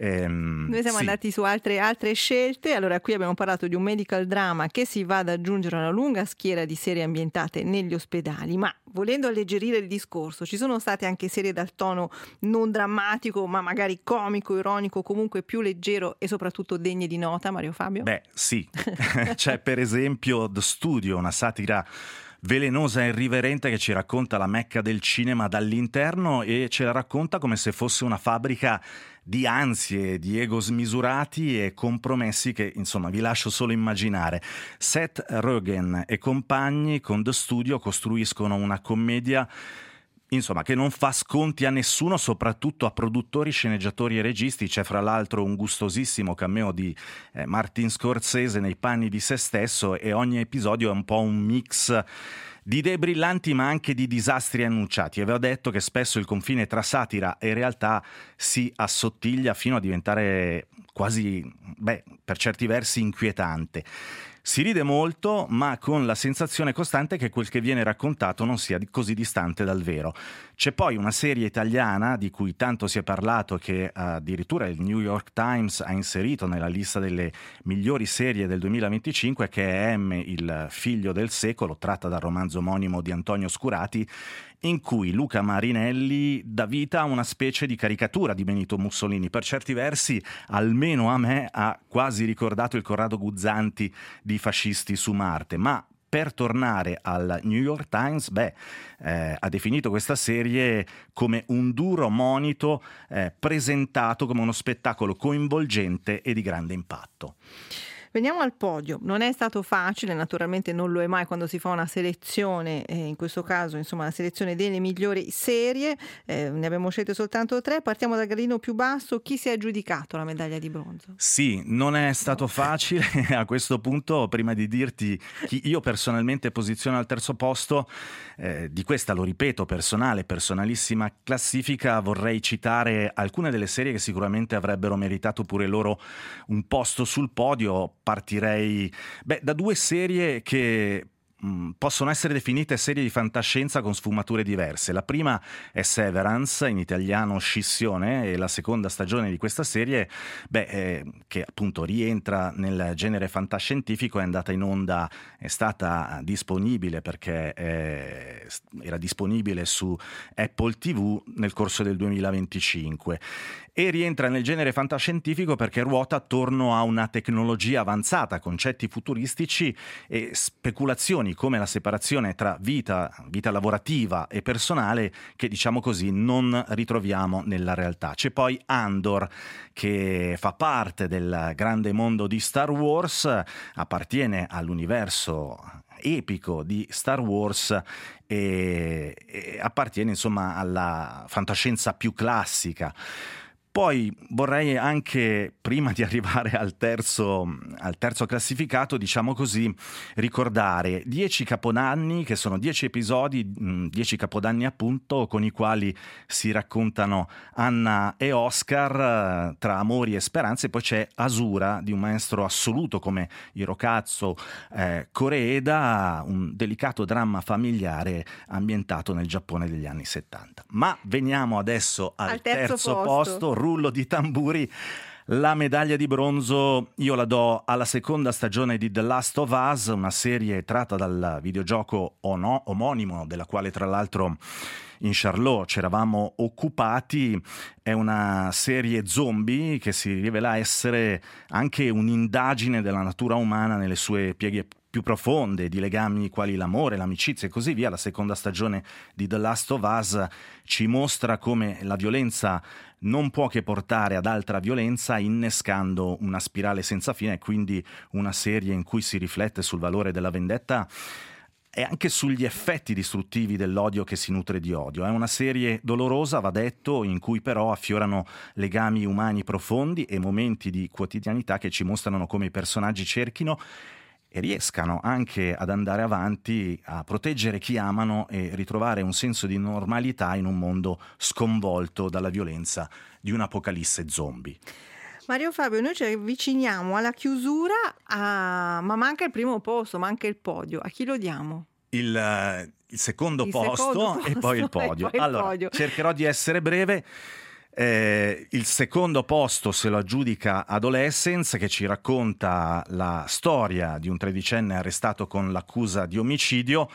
Noi siamo andati su altre scelte. Allora, qui abbiamo parlato di un medical drama che si va ad aggiungere a una lunga schiera di serie ambientate negli ospedali, ma volendo alleggerire il discorso ci sono state anche serie dal tono non drammatico ma magari comico, ironico, comunque più leggero e soprattutto degne di nota, Mario Fabio? Sì, c'è per esempio The Studio, una satira velenosa e irriverente che ci racconta la Mecca del cinema dall'interno, e ce la racconta come se fosse una fabbrica di ansie, di ego smisurati e compromessi che, insomma, vi lascio solo immaginare. Seth Rogen e compagni con The Studio costruiscono una commedia insomma, che non fa sconti a nessuno, soprattutto a produttori, sceneggiatori e registi. C'è fra l'altro un gustosissimo cameo di Martin Scorsese nei panni di se stesso, e ogni episodio è un po' un mix di idee brillanti ma anche di disastri annunciati. Avevo detto che spesso il confine tra satira e realtà si assottiglia fino a diventare quasi, per certi versi inquietante. Si ride molto, ma con la sensazione costante che quel che viene raccontato non sia così distante dal vero. C'è poi una serie italiana di cui tanto si è parlato, che addirittura il New York Times ha inserito nella lista delle migliori serie del 2025, che è M, il figlio del secolo, tratta dal romanzo omonimo di Antonio Scurati, in cui Luca Marinelli dà vita a una specie di caricatura di Benito Mussolini. Per certi versi, almeno a me, ha quasi ricordato il Corrado Guzzanti di Fascisti su Marte. Ma per tornare al New York Times, ha definito questa serie come un duro monito presentato come uno spettacolo coinvolgente e di grande impatto. Veniamo al podio. Non è stato facile, naturalmente non lo è mai quando si fa una selezione, in questo caso insomma la selezione delle migliori serie, ne abbiamo scelte soltanto 3. Partiamo dal gradino più basso. Chi si è aggiudicato la medaglia di bronzo? Sì, non è stato facile. A questo punto, prima di dirti chi io personalmente posiziono al terzo posto di questa, lo ripeto, personalissima classifica, vorrei citare alcune delle serie che sicuramente avrebbero meritato pure loro un posto sul podio. Partirei da 2 serie che possono essere definite serie di fantascienza con sfumature diverse. La prima è Severance, in italiano Scissione, e la seconda stagione di questa serie, che appunto rientra nel genere fantascientifico, è andata in onda, è stata disponibile perché era disponibile su Apple TV nel corso del 2025. E rientra nel genere fantascientifico perché ruota attorno a una tecnologia avanzata, concetti futuristici e speculazioni come la separazione tra vita lavorativa e personale che, diciamo così, non ritroviamo nella realtà. C'è poi Andor, che fa parte del grande mondo di Star Wars, appartiene all'universo epico di Star Wars e appartiene insomma alla fantascienza più classica. Poi vorrei anche, prima di arrivare al terzo classificato, diciamo così, ricordare 10 capodanni, che sono 10 episodi, 10 capodanni appunto, con i quali si raccontano Anna e Oscar tra amori e speranze. Poi c'è Asura, di un maestro assoluto come Hirokazu Koreeda, un delicato dramma familiare ambientato nel Giappone degli anni 70. Ma veniamo adesso al terzo posto. Rullo di tamburi. La medaglia di bronzo io la do alla seconda stagione di The Last of Us, una serie tratta dal videogioco omonimo, della quale tra l'altro in Charlotte ci eravamo occupati. È una serie zombie che si rivela essere anche un'indagine della natura umana nelle sue pieghe più profonde, di legami quali l'amore, l'amicizia e così via. La seconda stagione di The Last of Us ci mostra come la violenza non può che portare ad altra violenza, innescando una spirale senza fine, e quindi una serie in cui si riflette sul valore della vendetta e anche sugli effetti distruttivi dell'odio che si nutre di odio. È una serie dolorosa, va detto, in cui però affiorano legami umani profondi e momenti di quotidianità che ci mostrano come i personaggi cerchino e riescano anche ad andare avanti, a proteggere chi amano e ritrovare un senso di normalità in un mondo sconvolto dalla violenza di un'apocalisse zombie. Mario Fabio, noi ci avviciniamo alla chiusura, ma manca il primo posto, manca il podio. A chi lo diamo? Il secondo posto e poi il podio. Allora, cercherò di essere breve. Il secondo posto se lo aggiudica Adolescence, che ci racconta la storia di un 13enne arrestato con l'accusa di omicidio,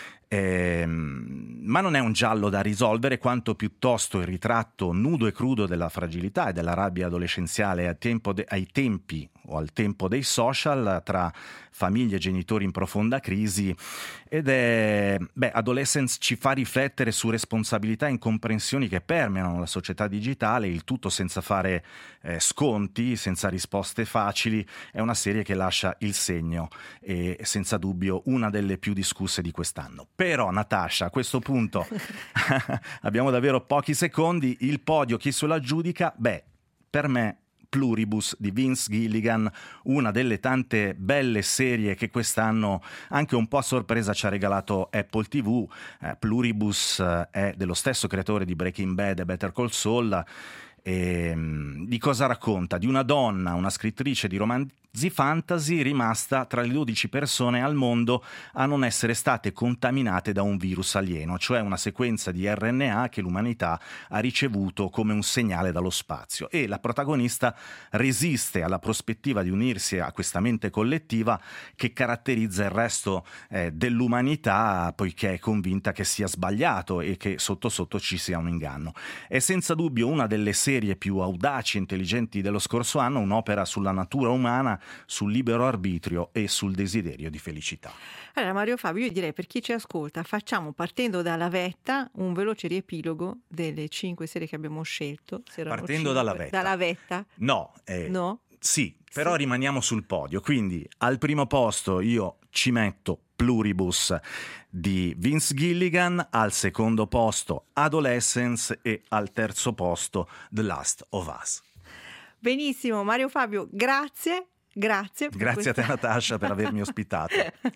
ma non è un giallo da risolvere, quanto piuttosto il ritratto nudo e crudo della fragilità e della rabbia adolescenziale ai tempi o al tempo dei social, tra famiglie e genitori in profonda crisi, ed è Adolescence ci fa riflettere su responsabilità e incomprensioni che permeano la società digitale, il tutto senza fare sconti, senza risposte facili. È una serie che lascia il segno e senza dubbio una delle più discusse di quest'anno. Però Natascia, a questo punto abbiamo davvero pochi secondi. Il podio, chi se la giudica? Per me Pluribus di Vince Gilligan, una delle tante belle serie che quest'anno anche un po' a sorpresa ci ha regalato Apple TV. Pluribus è dello stesso creatore di Breaking Bad e Better Call Saul. E di cosa racconta? Di una donna, una scrittrice di romanzi fantasy rimasta tra le 12 persone al mondo a non essere state contaminate da un virus alieno, cioè una sequenza di RNA che l'umanità ha ricevuto come un segnale dallo spazio, e la protagonista resiste alla prospettiva di unirsi a questa mente collettiva che caratterizza il resto dell'umanità, poiché è convinta che sia sbagliato e che sotto sotto ci sia un inganno. È senza dubbio una delle serie più audaci e intelligenti dello scorso anno, un'opera sulla natura umana, sul libero arbitrio e sul desiderio di felicità. Allora Mario Fabio, io direi, per chi ci ascolta, facciamo, partendo dalla vetta, un veloce riepilogo delle 5 serie che abbiamo scelto. Partendo dalla vetta? Dalla vetta? No. No? Sì, però rimaniamo sul podio. Quindi al primo posto io ci metto Pluribus di Vince Gilligan, al secondo posto Adolescence e al terzo posto The Last of Us. Benissimo, Mario Fabio, grazie. Grazie a te Natascia per avermi ospitato.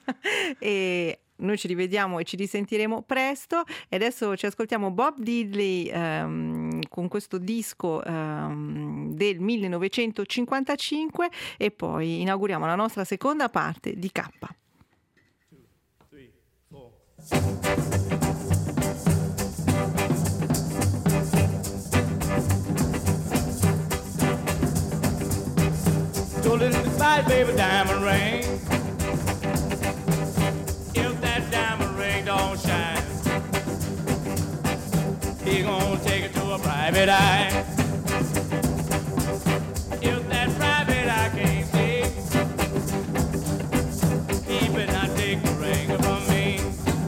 E noi ci rivediamo e ci rissentiremo presto, e adesso ci ascoltiamo Bob Diddley con questo disco del 1955 e poi inauguriamo la nostra seconda parte di K. 2, 3, 4. Told it to buy, baby, diamond ring. If that diamond ring don't shine, he gonna take it to a private eye. If that private eye can't see, he better not take the ring from me.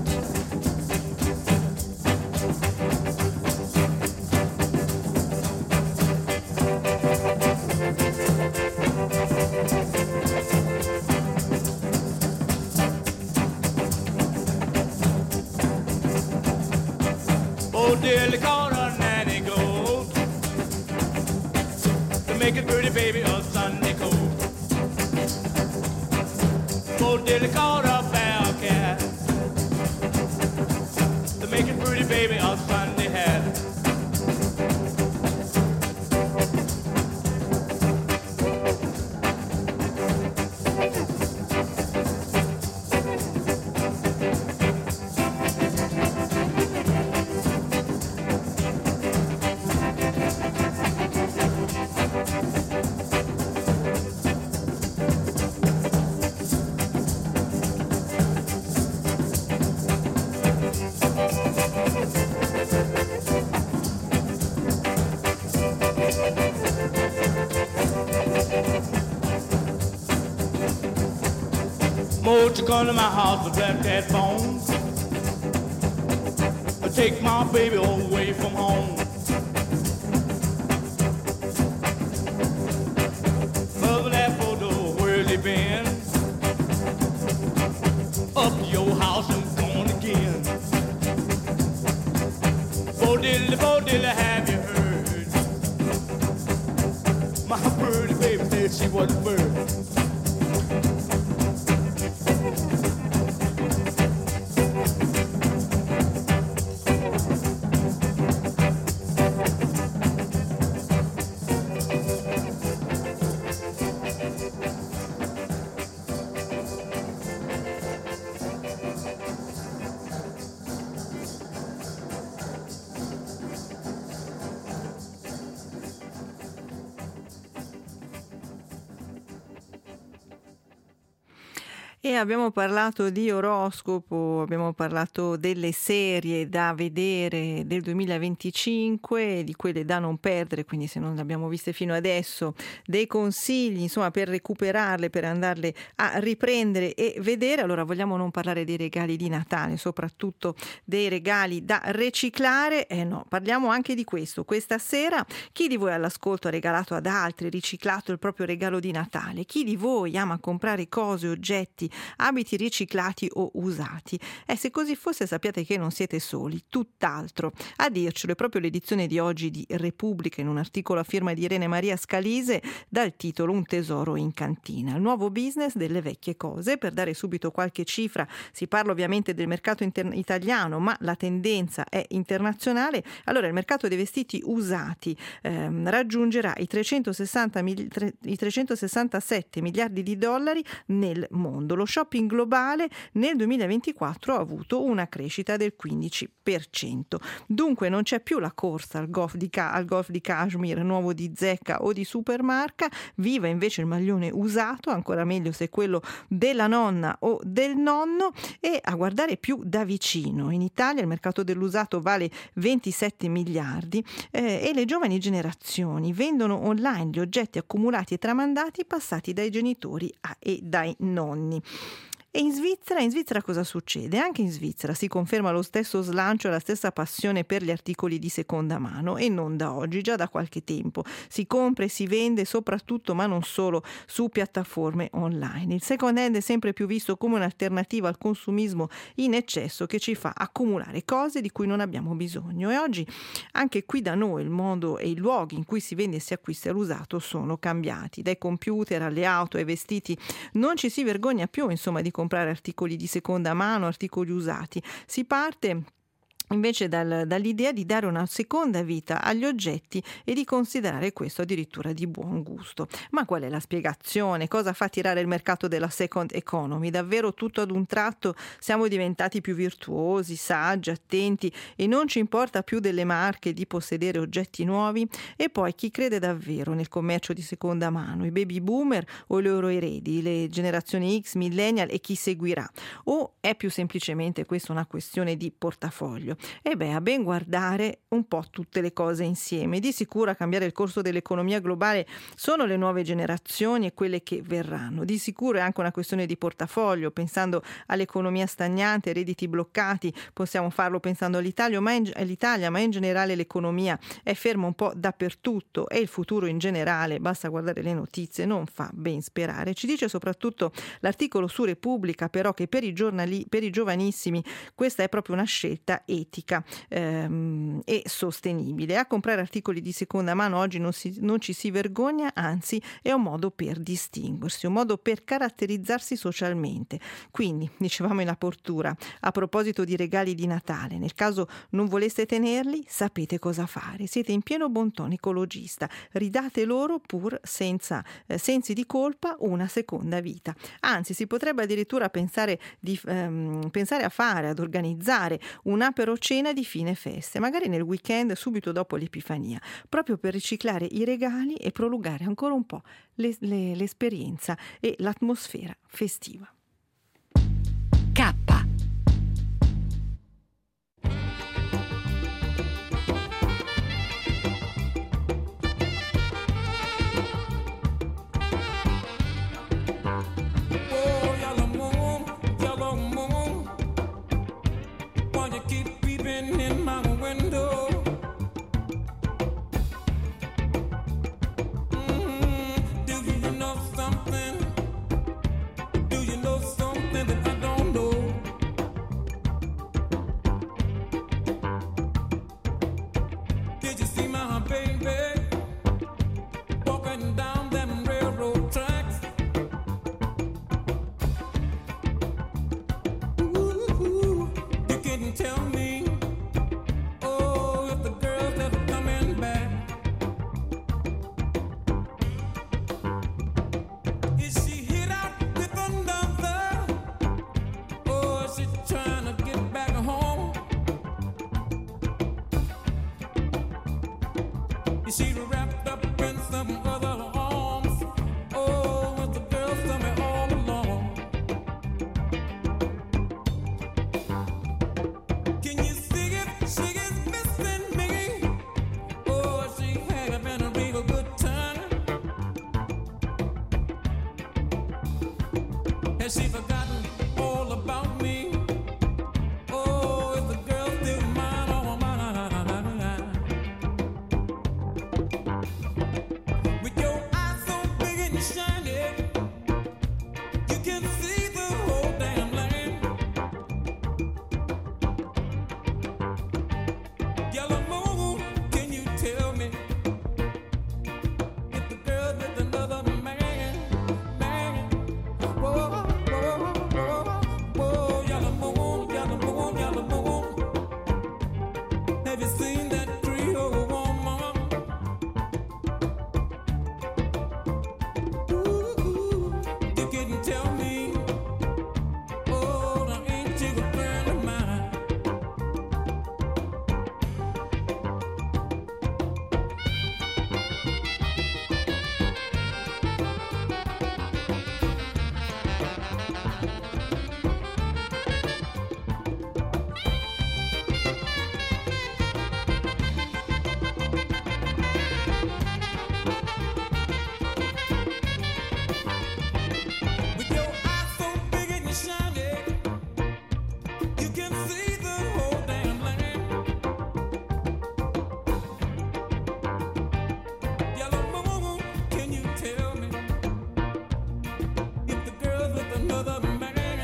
Oh, dearly called her nanny gold to make a pretty baby a Sunday coat. Oh, dearly called her bell cat to make a pretty baby a Sunday hat. Won't you come to my house with black cat bones? Take my baby away from home. Mother that photo, where's he been? Up to your house and gone again. Bo diddly, have you heard? My pretty baby said she was a bird. E abbiamo parlato di oroscopo, abbiamo parlato delle serie da vedere del 2025, di quelle da non perdere, quindi se non le abbiamo viste fino adesso, dei consigli insomma per recuperarle, per andarle a riprendere e vedere. Allora vogliamo non parlare dei regali di Natale, soprattutto dei regali da riciclare? No, parliamo anche di questo. Questa sera chi di voi all'ascolto ha regalato ad altri, riciclato il proprio regalo di Natale? Chi di voi ama comprare cose, oggetti, abiti riciclati o usati? Se così fosse, sappiate che non siete soli, tutt'altro. A dircelo è proprio l'edizione di oggi di Repubblica, in un articolo a firma di Irene Maria Scalise dal titolo Un tesoro in cantina, il nuovo business delle vecchie cose. Per dare subito qualche cifra, si parla ovviamente del mercato italiano, ma la tendenza è internazionale. Allora il mercato dei vestiti usati raggiungerà i 367 miliardi di dollari nel mondo. Lo shopping globale nel 2024 ha avuto una crescita del 15%. Dunque non c'è più la corsa al golf di Kashmir nuovo di zecca o di supermarca, viva invece il maglione usato, ancora meglio se è quello della nonna o del nonno, e a guardare più da vicino. In Italia il mercato dell'usato vale 27 miliardi e le giovani generazioni vendono online gli oggetti accumulati e tramandati passati dai genitori e dai nonni. E in Svizzera cosa succede? Anche in Svizzera si conferma lo stesso slancio e la stessa passione per gli articoli di seconda mano, e non da oggi, già da qualche tempo. Si compra e si vende soprattutto, ma non solo, su piattaforme online. Il second hand è sempre più visto come un'alternativa al consumismo in eccesso che ci fa accumulare cose di cui non abbiamo bisogno. E oggi anche qui da noi il modo e i luoghi in cui si vende e si acquista l'usato sono cambiati. Dai computer alle auto ai vestiti, non ci si vergogna più insomma di comprare articoli di seconda mano, articoli usati. Si parte invece dall'idea di dare una seconda vita agli oggetti e di considerare questo addirittura di buon gusto. Ma qual è la spiegazione? Cosa fa tirare il mercato della second economy? Davvero tutto ad un tratto siamo diventati più virtuosi, saggi, attenti e non ci importa più delle marche, di possedere oggetti nuovi? E poi chi crede davvero nel commercio di seconda mano? I baby boomer o i loro eredi, le generazioni X, millennial e chi seguirà? O è più semplicemente questa una questione di portafoglio? A ben guardare un po' tutte le cose insieme. Di sicuro a cambiare il corso dell'economia globale sono le nuove generazioni e quelle che verranno. Di sicuro è anche una questione di portafoglio, pensando all'economia stagnante, redditi bloccati, possiamo farlo pensando all'Italia, ma in generale l'economia è ferma un po' dappertutto e il futuro in generale, basta guardare le notizie, non fa ben sperare. Ci dice soprattutto l'articolo su Repubblica però che per i giovanissimi questa è proprio una scelta etica e sostenibile. A comprare articoli di seconda mano oggi non ci si vergogna, anzi è un modo per distinguersi, un modo per caratterizzarsi socialmente. Quindi, dicevamo in apertura, a proposito di regali di Natale, nel caso non voleste tenerli, sapete cosa fare. Siete in pieno bon ton ecologista, ridate loro pur senza sensi di colpa una seconda vita. Anzi, si potrebbe addirittura pensare ad organizzare un'aperocena di fine feste, magari nel weekend subito dopo l'Epifania, proprio per riciclare i regali e prolungare ancora un po' l'esperienza e l'atmosfera festiva. K. In my window, do you know something? Do you know something that I don't know? Did you see my baby walking down them railroad tracks? Ooh, you couldn't tell me. She wrapped up in some other arms. Oh, with the girls tell me all along. Has she forgotten all about me? Oh, if the girl still mine, oh mine. With your eyes so big and shiny, you can see the whole damn land. Yellow moon, can you tell me if the girl with another man? Whoa, whoa, whoa, whoa, yellow moon, yellow moon, yellow moon. Have you seen that Creole woman? Ooh, you couldn't tell me. Oh, now ain't you a friend of mine? With your eyes so big and shiny, you can see the whole damn land. Yellow moon, can you tell me if the girl's with another man?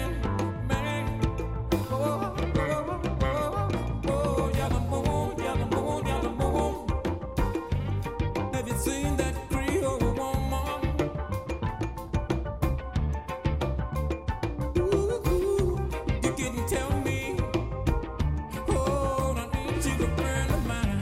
Oh, oh, oh, oh, yellow moon, yellow moon, yellow moon. Have you seen that Creole woman? Ooh, you couldn't tell me. Oh, now ain't you a friend of mine?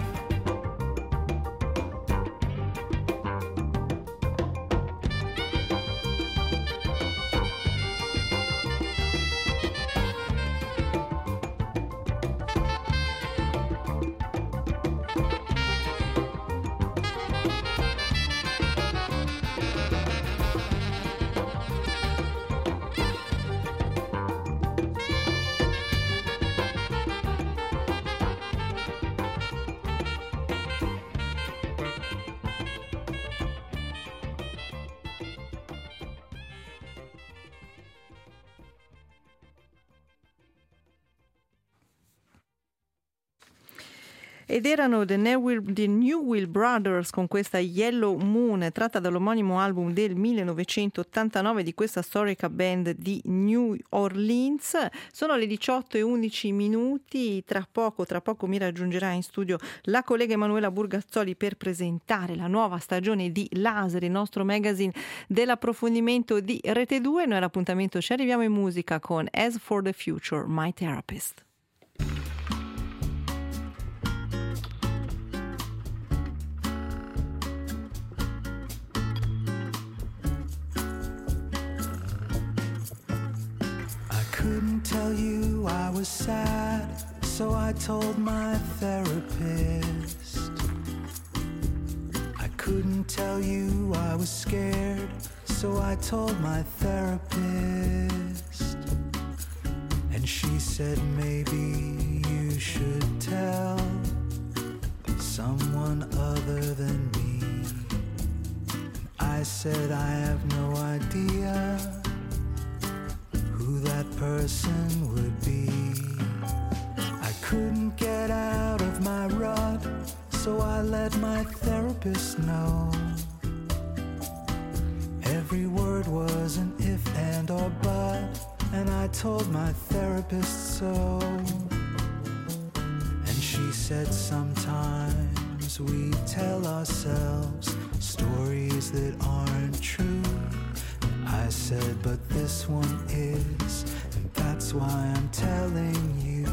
Ed erano The New Will Brothers con questa Yellow Moon, tratta dall'omonimo album del 1989 di questa storica band di New Orleans. Sono le 18:11. Tra poco mi raggiungerà in studio la collega Emanuela Burgazzoli per presentare la nuova stagione di Laser, il nostro magazine dell'approfondimento di Rete 2. Noi all'appuntamento ci arriviamo in musica con As for the Future, My Therapist. Couldn't tell you I was sad, so I told my therapist. I couldn't tell you I was scared, so I told my therapist. And she said maybe you should tell someone other than me. I said I have no idea who that person would be. I couldn't get out of my rut, so I let my therapist know. Every word was an if and or but, and I told my therapist so. And she said sometimes we tell ourselves stories that aren't true. I said, but this one is, and that's why I'm telling you.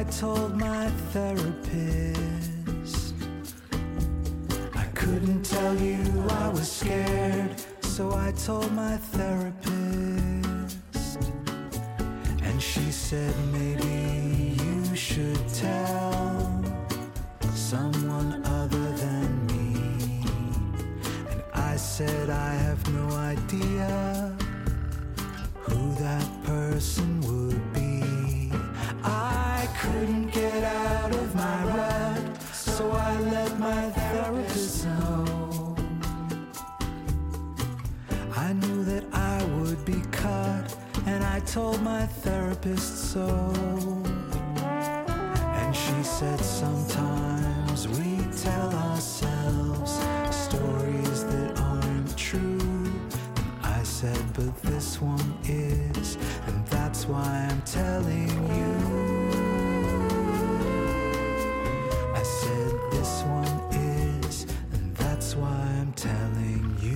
I told my therapist I couldn't tell you I was scared, so I told my therapist, and she said maybe you should tell someone other than me. And I said I have no idea who that person would be. I couldn't get out of my rut, so I let my therapist know. I knew that I would be cut, and I told my therapist so. And she said sometimes we tell ourselves stories that aren't true. I said, but this one is, and that's why I'm telling you. I said, this one is, and that's why I'm telling you.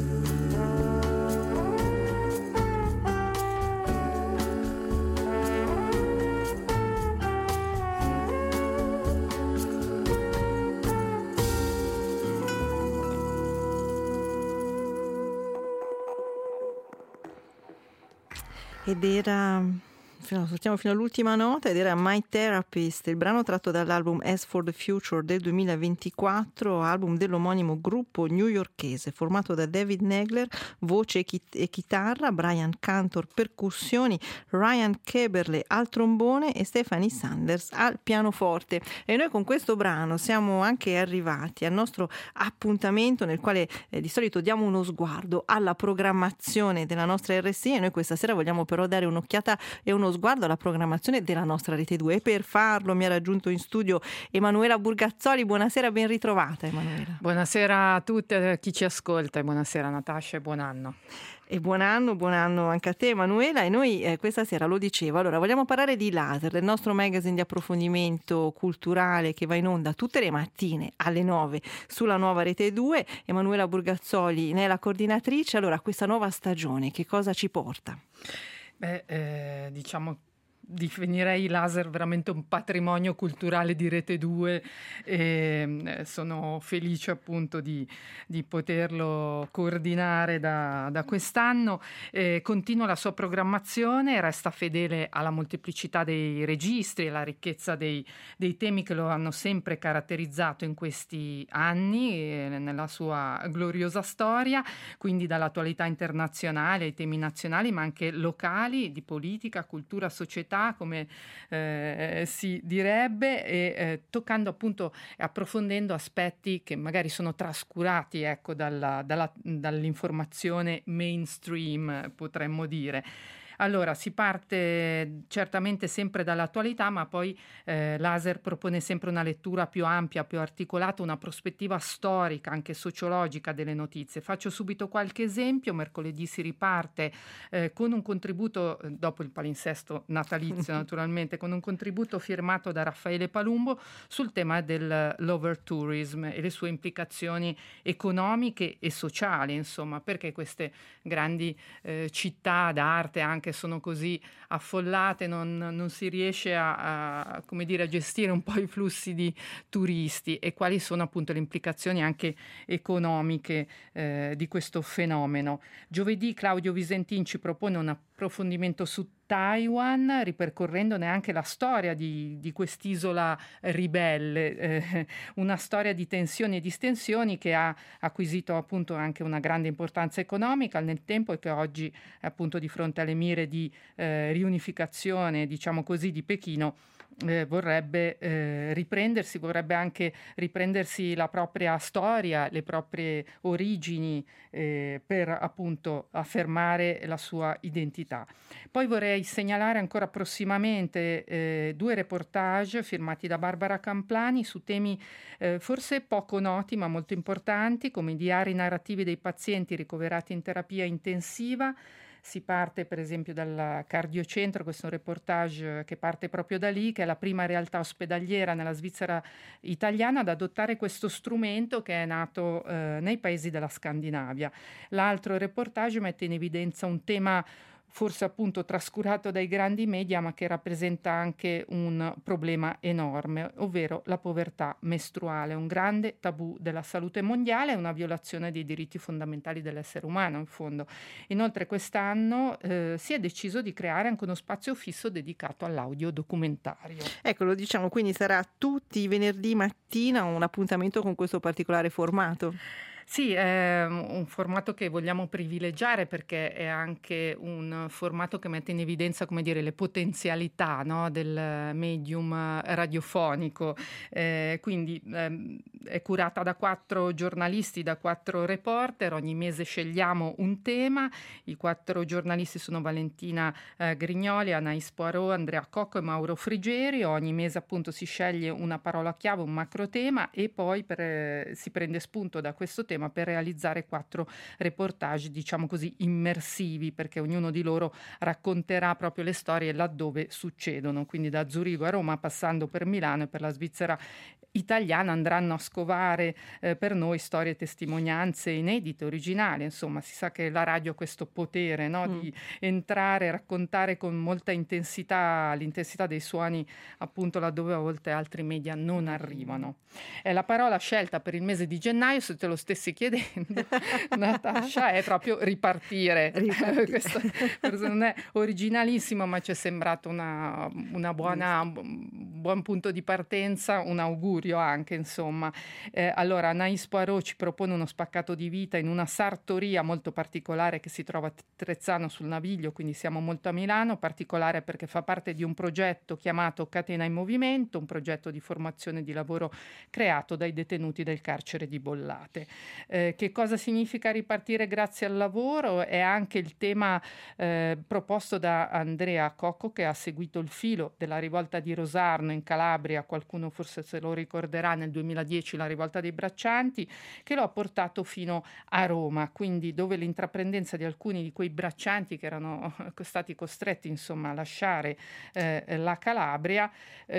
Ed era, saltiamo fino all'ultima nota, ed era My Therapist, il brano tratto dall'album As for the Future del 2024, album dell'omonimo gruppo newyorkese, formato da David Nagler, voce e chitarra, Brian Cantor, percussioni, Ryan Keberle al trombone e Stephanie Sanders al pianoforte. E noi con questo brano siamo anche arrivati al nostro appuntamento nel quale di solito diamo uno sguardo alla programmazione della nostra RSI, e noi questa sera vogliamo però dare un'occhiata e uno sguardo alla programmazione della nostra Rete 2, e per farlo mi ha raggiunto in studio Emanuela Burgazzoli. Buonasera, ben ritrovata Emanuela. Buonasera a tutti, a chi ci ascolta, e buonasera Natascia e buon anno. E buon anno anche a te Emanuela. E noi questa sera, lo dicevo, allora vogliamo parlare di Laser, del nostro magazine di approfondimento culturale che va in onda tutte le mattine alle 9 sulla nuova Rete 2. Emanuela Burgazzoli ne è la coordinatrice. Allora, questa nuova stagione che cosa ci porta? Diciamo, definirei Laser veramente un patrimonio culturale di Rete 2, e sono felice appunto di poterlo coordinare da quest'anno. Continua la sua programmazione, resta fedele alla molteplicità dei registri e alla ricchezza dei temi che lo hanno sempre caratterizzato in questi anni nella sua gloriosa storia, quindi dall'attualità internazionale ai temi nazionali ma anche locali, di politica, cultura, società, come si direbbe, e toccando appunto e approfondendo aspetti che magari sono trascurati, ecco, dall'informazione mainstream, potremmo dire. Allora, si parte certamente sempre dall'attualità, ma poi Laser propone sempre una lettura più ampia, più articolata, una prospettiva storica, anche sociologica delle notizie. Faccio subito qualche esempio. Mercoledì si riparte con un contributo, dopo il palinsesto natalizio naturalmente, con un contributo firmato da Raffaele Palumbo sul tema dell'overtourism e le sue implicazioni economiche e sociali, insomma, perché queste grandi città d'arte anche sono così affollate, non si riesce a gestire un po' i flussi di turisti, e quali sono appunto le implicazioni anche economiche di questo fenomeno. Giovedì Claudio Visentin ci propone un approfondimento su Taiwan, ripercorrendone anche la storia di quest'isola ribelle, una storia di tensioni e distensioni che ha acquisito appunto anche una grande importanza economica nel tempo, e che oggi appunto di fronte alle mire di riunificazione, diciamo così, di Pechino vorrebbe anche riprendersi la propria storia, le proprie origini, per appunto affermare la sua identità. Poi vorrei segnalare ancora prossimamente 2 reportage firmati da Barbara Camplani su temi forse poco noti ma molto importanti, come i diari narrativi dei pazienti ricoverati in terapia intensiva. Si parte per esempio dal Cardiocentro, questo è un reportage che parte proprio da lì, che è la prima realtà ospedaliera nella Svizzera italiana ad adottare questo strumento, che è nato nei paesi della Scandinavia. L'altro reportage mette in evidenza un tema forse appunto trascurato dai grandi media, ma che rappresenta anche un problema enorme, ovvero la povertà mestruale, un grande tabù della salute mondiale e una violazione dei diritti fondamentali dell'essere umano in fondo. Inoltre quest'anno si è deciso di creare anche uno spazio fisso dedicato all'audiodocumentario. Ecco, lo diciamo, quindi sarà tutti i venerdì mattina un appuntamento con questo particolare formato. Sì, è un formato che vogliamo privilegiare perché è anche un formato che mette in evidenza, come dire, le potenzialità, no, del medium radiofonico. Quindi è curata da 4 giornalisti, da 4 reporter. Ogni mese scegliamo un tema. I 4 giornalisti sono Valentina Grignoli, Anaïs Poirot, Andrea Cocco e Mauro Frigerio. Ogni mese appunto si sceglie una parola chiave, un macro tema, e poi si prende spunto da questo tema per realizzare 4 reportage, diciamo così, immersivi, perché ognuno di loro racconterà proprio le storie laddove succedono, quindi da Zurigo a Roma, passando per Milano e per la Svizzera italiana, andranno a scovare per noi storie e testimonianze inedite, originali. Insomma, si sa che la radio ha questo potere, no? Di entrare, raccontare con molta intensità, l'intensità dei suoni appunto laddove a volte altri media non arrivano. La parola scelta per il mese di gennaio, se te lo stessi chiedendo, Natascia, è proprio ripartire. Questo non è originalissimo, ma ci è sembrato un buon punto di partenza, un augurio anche, insomma. Allora Anaïs Poirot ci propone uno spaccato di vita in una sartoria molto particolare che si trova a Trezzano sul Naviglio, quindi siamo molto a Milano, particolare perché fa parte di un progetto chiamato Catena in Movimento, un progetto di formazione di lavoro creato dai detenuti del carcere di Bollate. Che cosa significa ripartire grazie al lavoro? È anche il tema proposto da Andrea Cocco, che ha seguito il filo della rivolta di Rosarno in Calabria, qualcuno forse se lo ricorderà, nel 2010 la rivolta dei braccianti, che lo ha portato fino a Roma, quindi dove l'intraprendenza di alcuni di quei braccianti che erano stati costretti insomma a lasciare la Calabria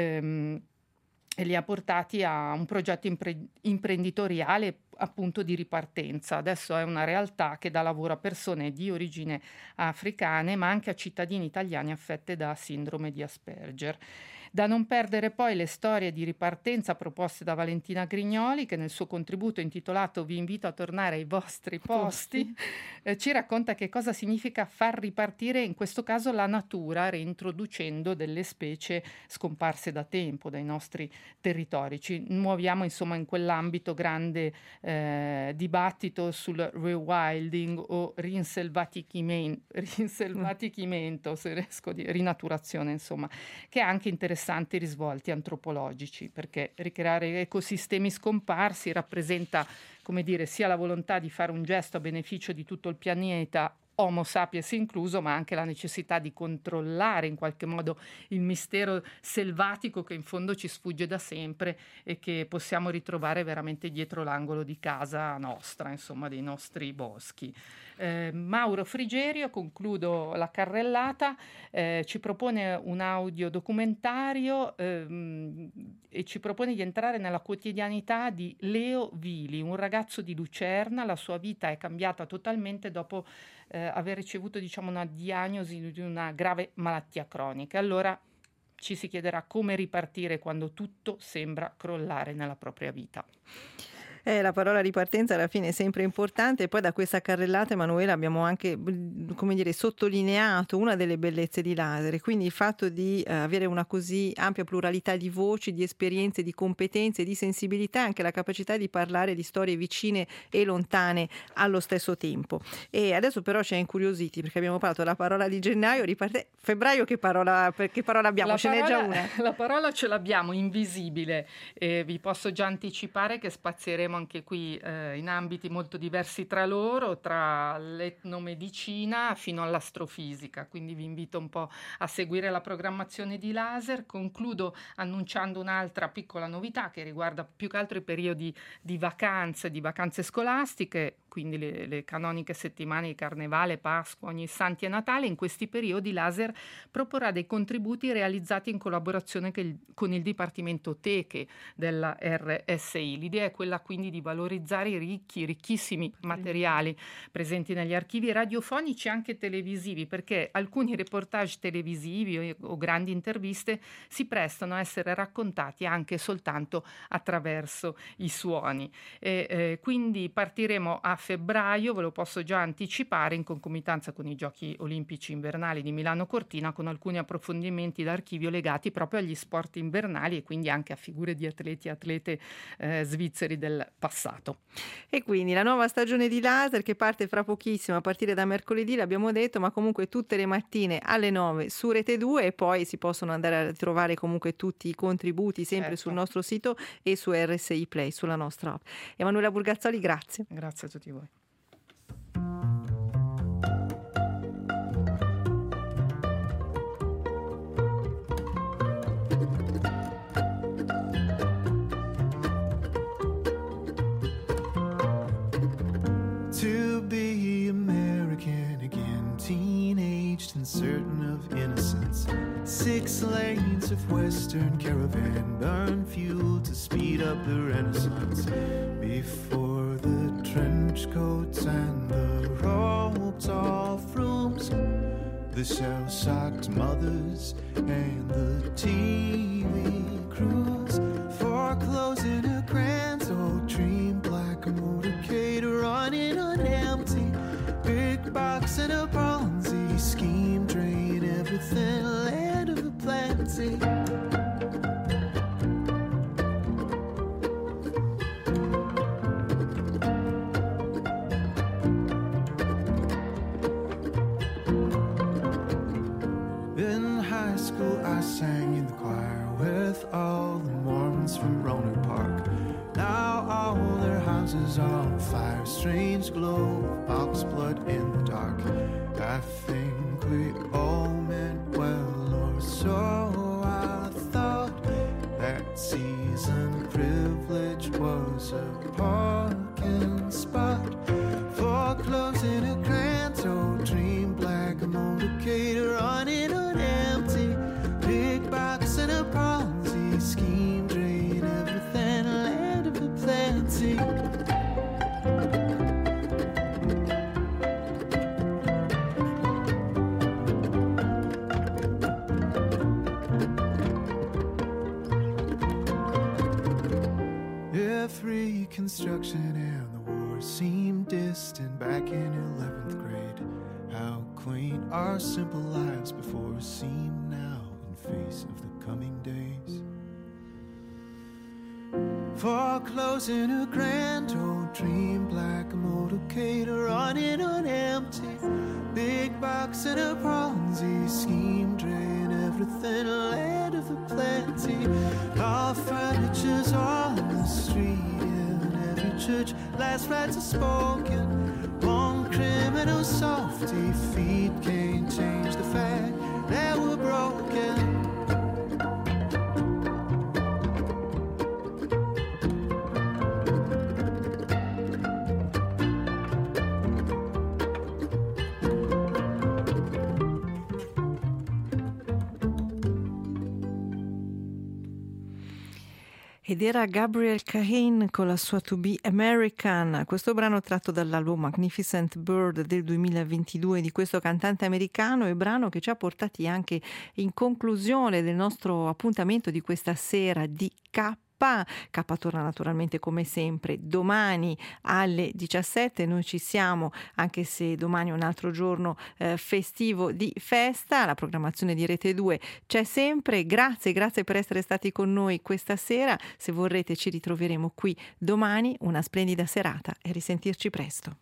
e li ha portati a un progetto imprenditoriale appunto di ripartenza. Adesso è una realtà che dà lavoro a persone di origine africane, ma anche a cittadini italiani affette da sindrome di Asperger. Da non perdere poi le storie di ripartenza proposte da Valentina Grignoli, che nel suo contributo intitolato Vi invito a tornare ai vostri posti ci racconta che cosa significa far ripartire in questo caso la natura, reintroducendo delle specie scomparse da tempo dai nostri territori. Ci muoviamo insomma in quell'ambito grande dibattito sul rewilding o rinselvatichimento, se riesco a dire, rinaturazione insomma, che ha anche interessanti risvolti antropologici, perché ricreare ecosistemi scomparsi rappresenta, come dire, sia la volontà di fare un gesto a beneficio di tutto il pianeta, Homo sapiens incluso, ma anche la necessità di controllare in qualche modo il mistero selvatico che in fondo ci sfugge da sempre e che possiamo ritrovare veramente dietro l'angolo di casa nostra, insomma, dei nostri boschi. Mauro Frigerio, concludo la carrellata, ci propone un audiodocumentario e ci propone di entrare nella quotidianità di Leo Vili, un ragazzo di Lucerna. La sua vita è cambiata totalmente dopo aver ricevuto, diciamo, una diagnosi di una grave malattia cronica. Allora ci si chiederà come ripartire quando tutto sembra crollare nella propria vita. La parola ripartenza alla fine è sempre importante, e poi da questa carrellata, Emanuela, abbiamo anche, come dire, sottolineato una delle bellezze di Laser, e quindi il fatto di avere una così ampia pluralità di voci, di esperienze, di competenze, di sensibilità, anche la capacità di parlare di storie vicine e lontane allo stesso tempo. E adesso però ci ha incuriositi, perché abbiamo parlato della parola di gennaio, febbraio che parola abbiamo? Ce n'è già una? La parola ce l'abbiamo, invisibile, e vi posso già anticipare che spazieremo anche qui in ambiti molto diversi tra loro, tra l'etnomedicina fino all'astrofisica, quindi vi invito un po' a seguire la programmazione di Laser. Concludo annunciando un'altra piccola novità che riguarda più che altro i periodi di vacanze scolastiche. quindi le canoniche settimane di Carnevale, Pasqua, Ogni Santi e Natale. In questi periodi l'ASER proporrà dei contributi realizzati in collaborazione con il Dipartimento Teche della RSI. L'idea è quella quindi di valorizzare i ricchissimi materiali presenti negli archivi radiofonici e anche televisivi, perché alcuni reportage televisivi o grandi interviste si prestano a essere raccontati anche soltanto attraverso i suoni. Quindi partiremo a febbraio, ve lo posso già anticipare, in concomitanza con i Giochi Olimpici Invernali di Milano Cortina, con alcuni approfondimenti d'archivio legati proprio agli sport invernali e quindi anche a figure di atleti e atlete svizzeri del passato. E quindi la nuova stagione di Laser che parte fra pochissimo, a partire da mercoledì, l'abbiamo detto, ma comunque tutte le mattine alle 9 su Rete 2, e poi si possono andare a trovare comunque tutti i contributi sempre sul nostro sito e su RSI Play, sulla nostra app. Emanuela Burgazzoli, grazie. Grazie a tutti voi. To be American again, teenaged and certain of innocence. 6 lanes of Western caravan, burn fuel to speed up the Renaissance. Before the trench coats and the roped off rooms, the shell-shocked mothers and the TV crews, foreclosing a grand old dream, black motorcade running on empty, big box and a bronzy scheme, drain everything, land of a plenty. In high school I sang in the choir with all the Mormons from Roanoke Park. Now all their houses are on fire, strange glow of ox blood in the dark. I think we all meant well, or so I thought. That season privilege was a parking spot, foreclosing a grand old dream, black motorcade running on empty, big box and a Ponzi scheme, drain everything, land of a plenty. If Reconstruction and the war seemed distant back in 11th grade, how quaint our simple lives before seem now in face of the coming days. Foreclosing a grand old dream, black motorcade running on empty, big box and a Ponzi scheme, drain everything, land of a plenty. All furniture's on the street, in every church last rites are spoken. One criminal softy feet can't change the fact that we're broken. Ed era Gabrielle Cain con la sua To Be American, questo brano tratto dall'album Magnificent Bird del 2022 di questo cantante americano, e brano che ci ha portati anche in conclusione del nostro appuntamento di questa sera di K. K torna naturalmente come sempre domani alle 17. Noi ci siamo, anche se domani è un altro giorno festivo di festa. La programmazione di Rete 2 c'è sempre. Grazie per essere stati con noi questa sera. Se vorrete ci ritroveremo qui domani. Una splendida serata e risentirci presto.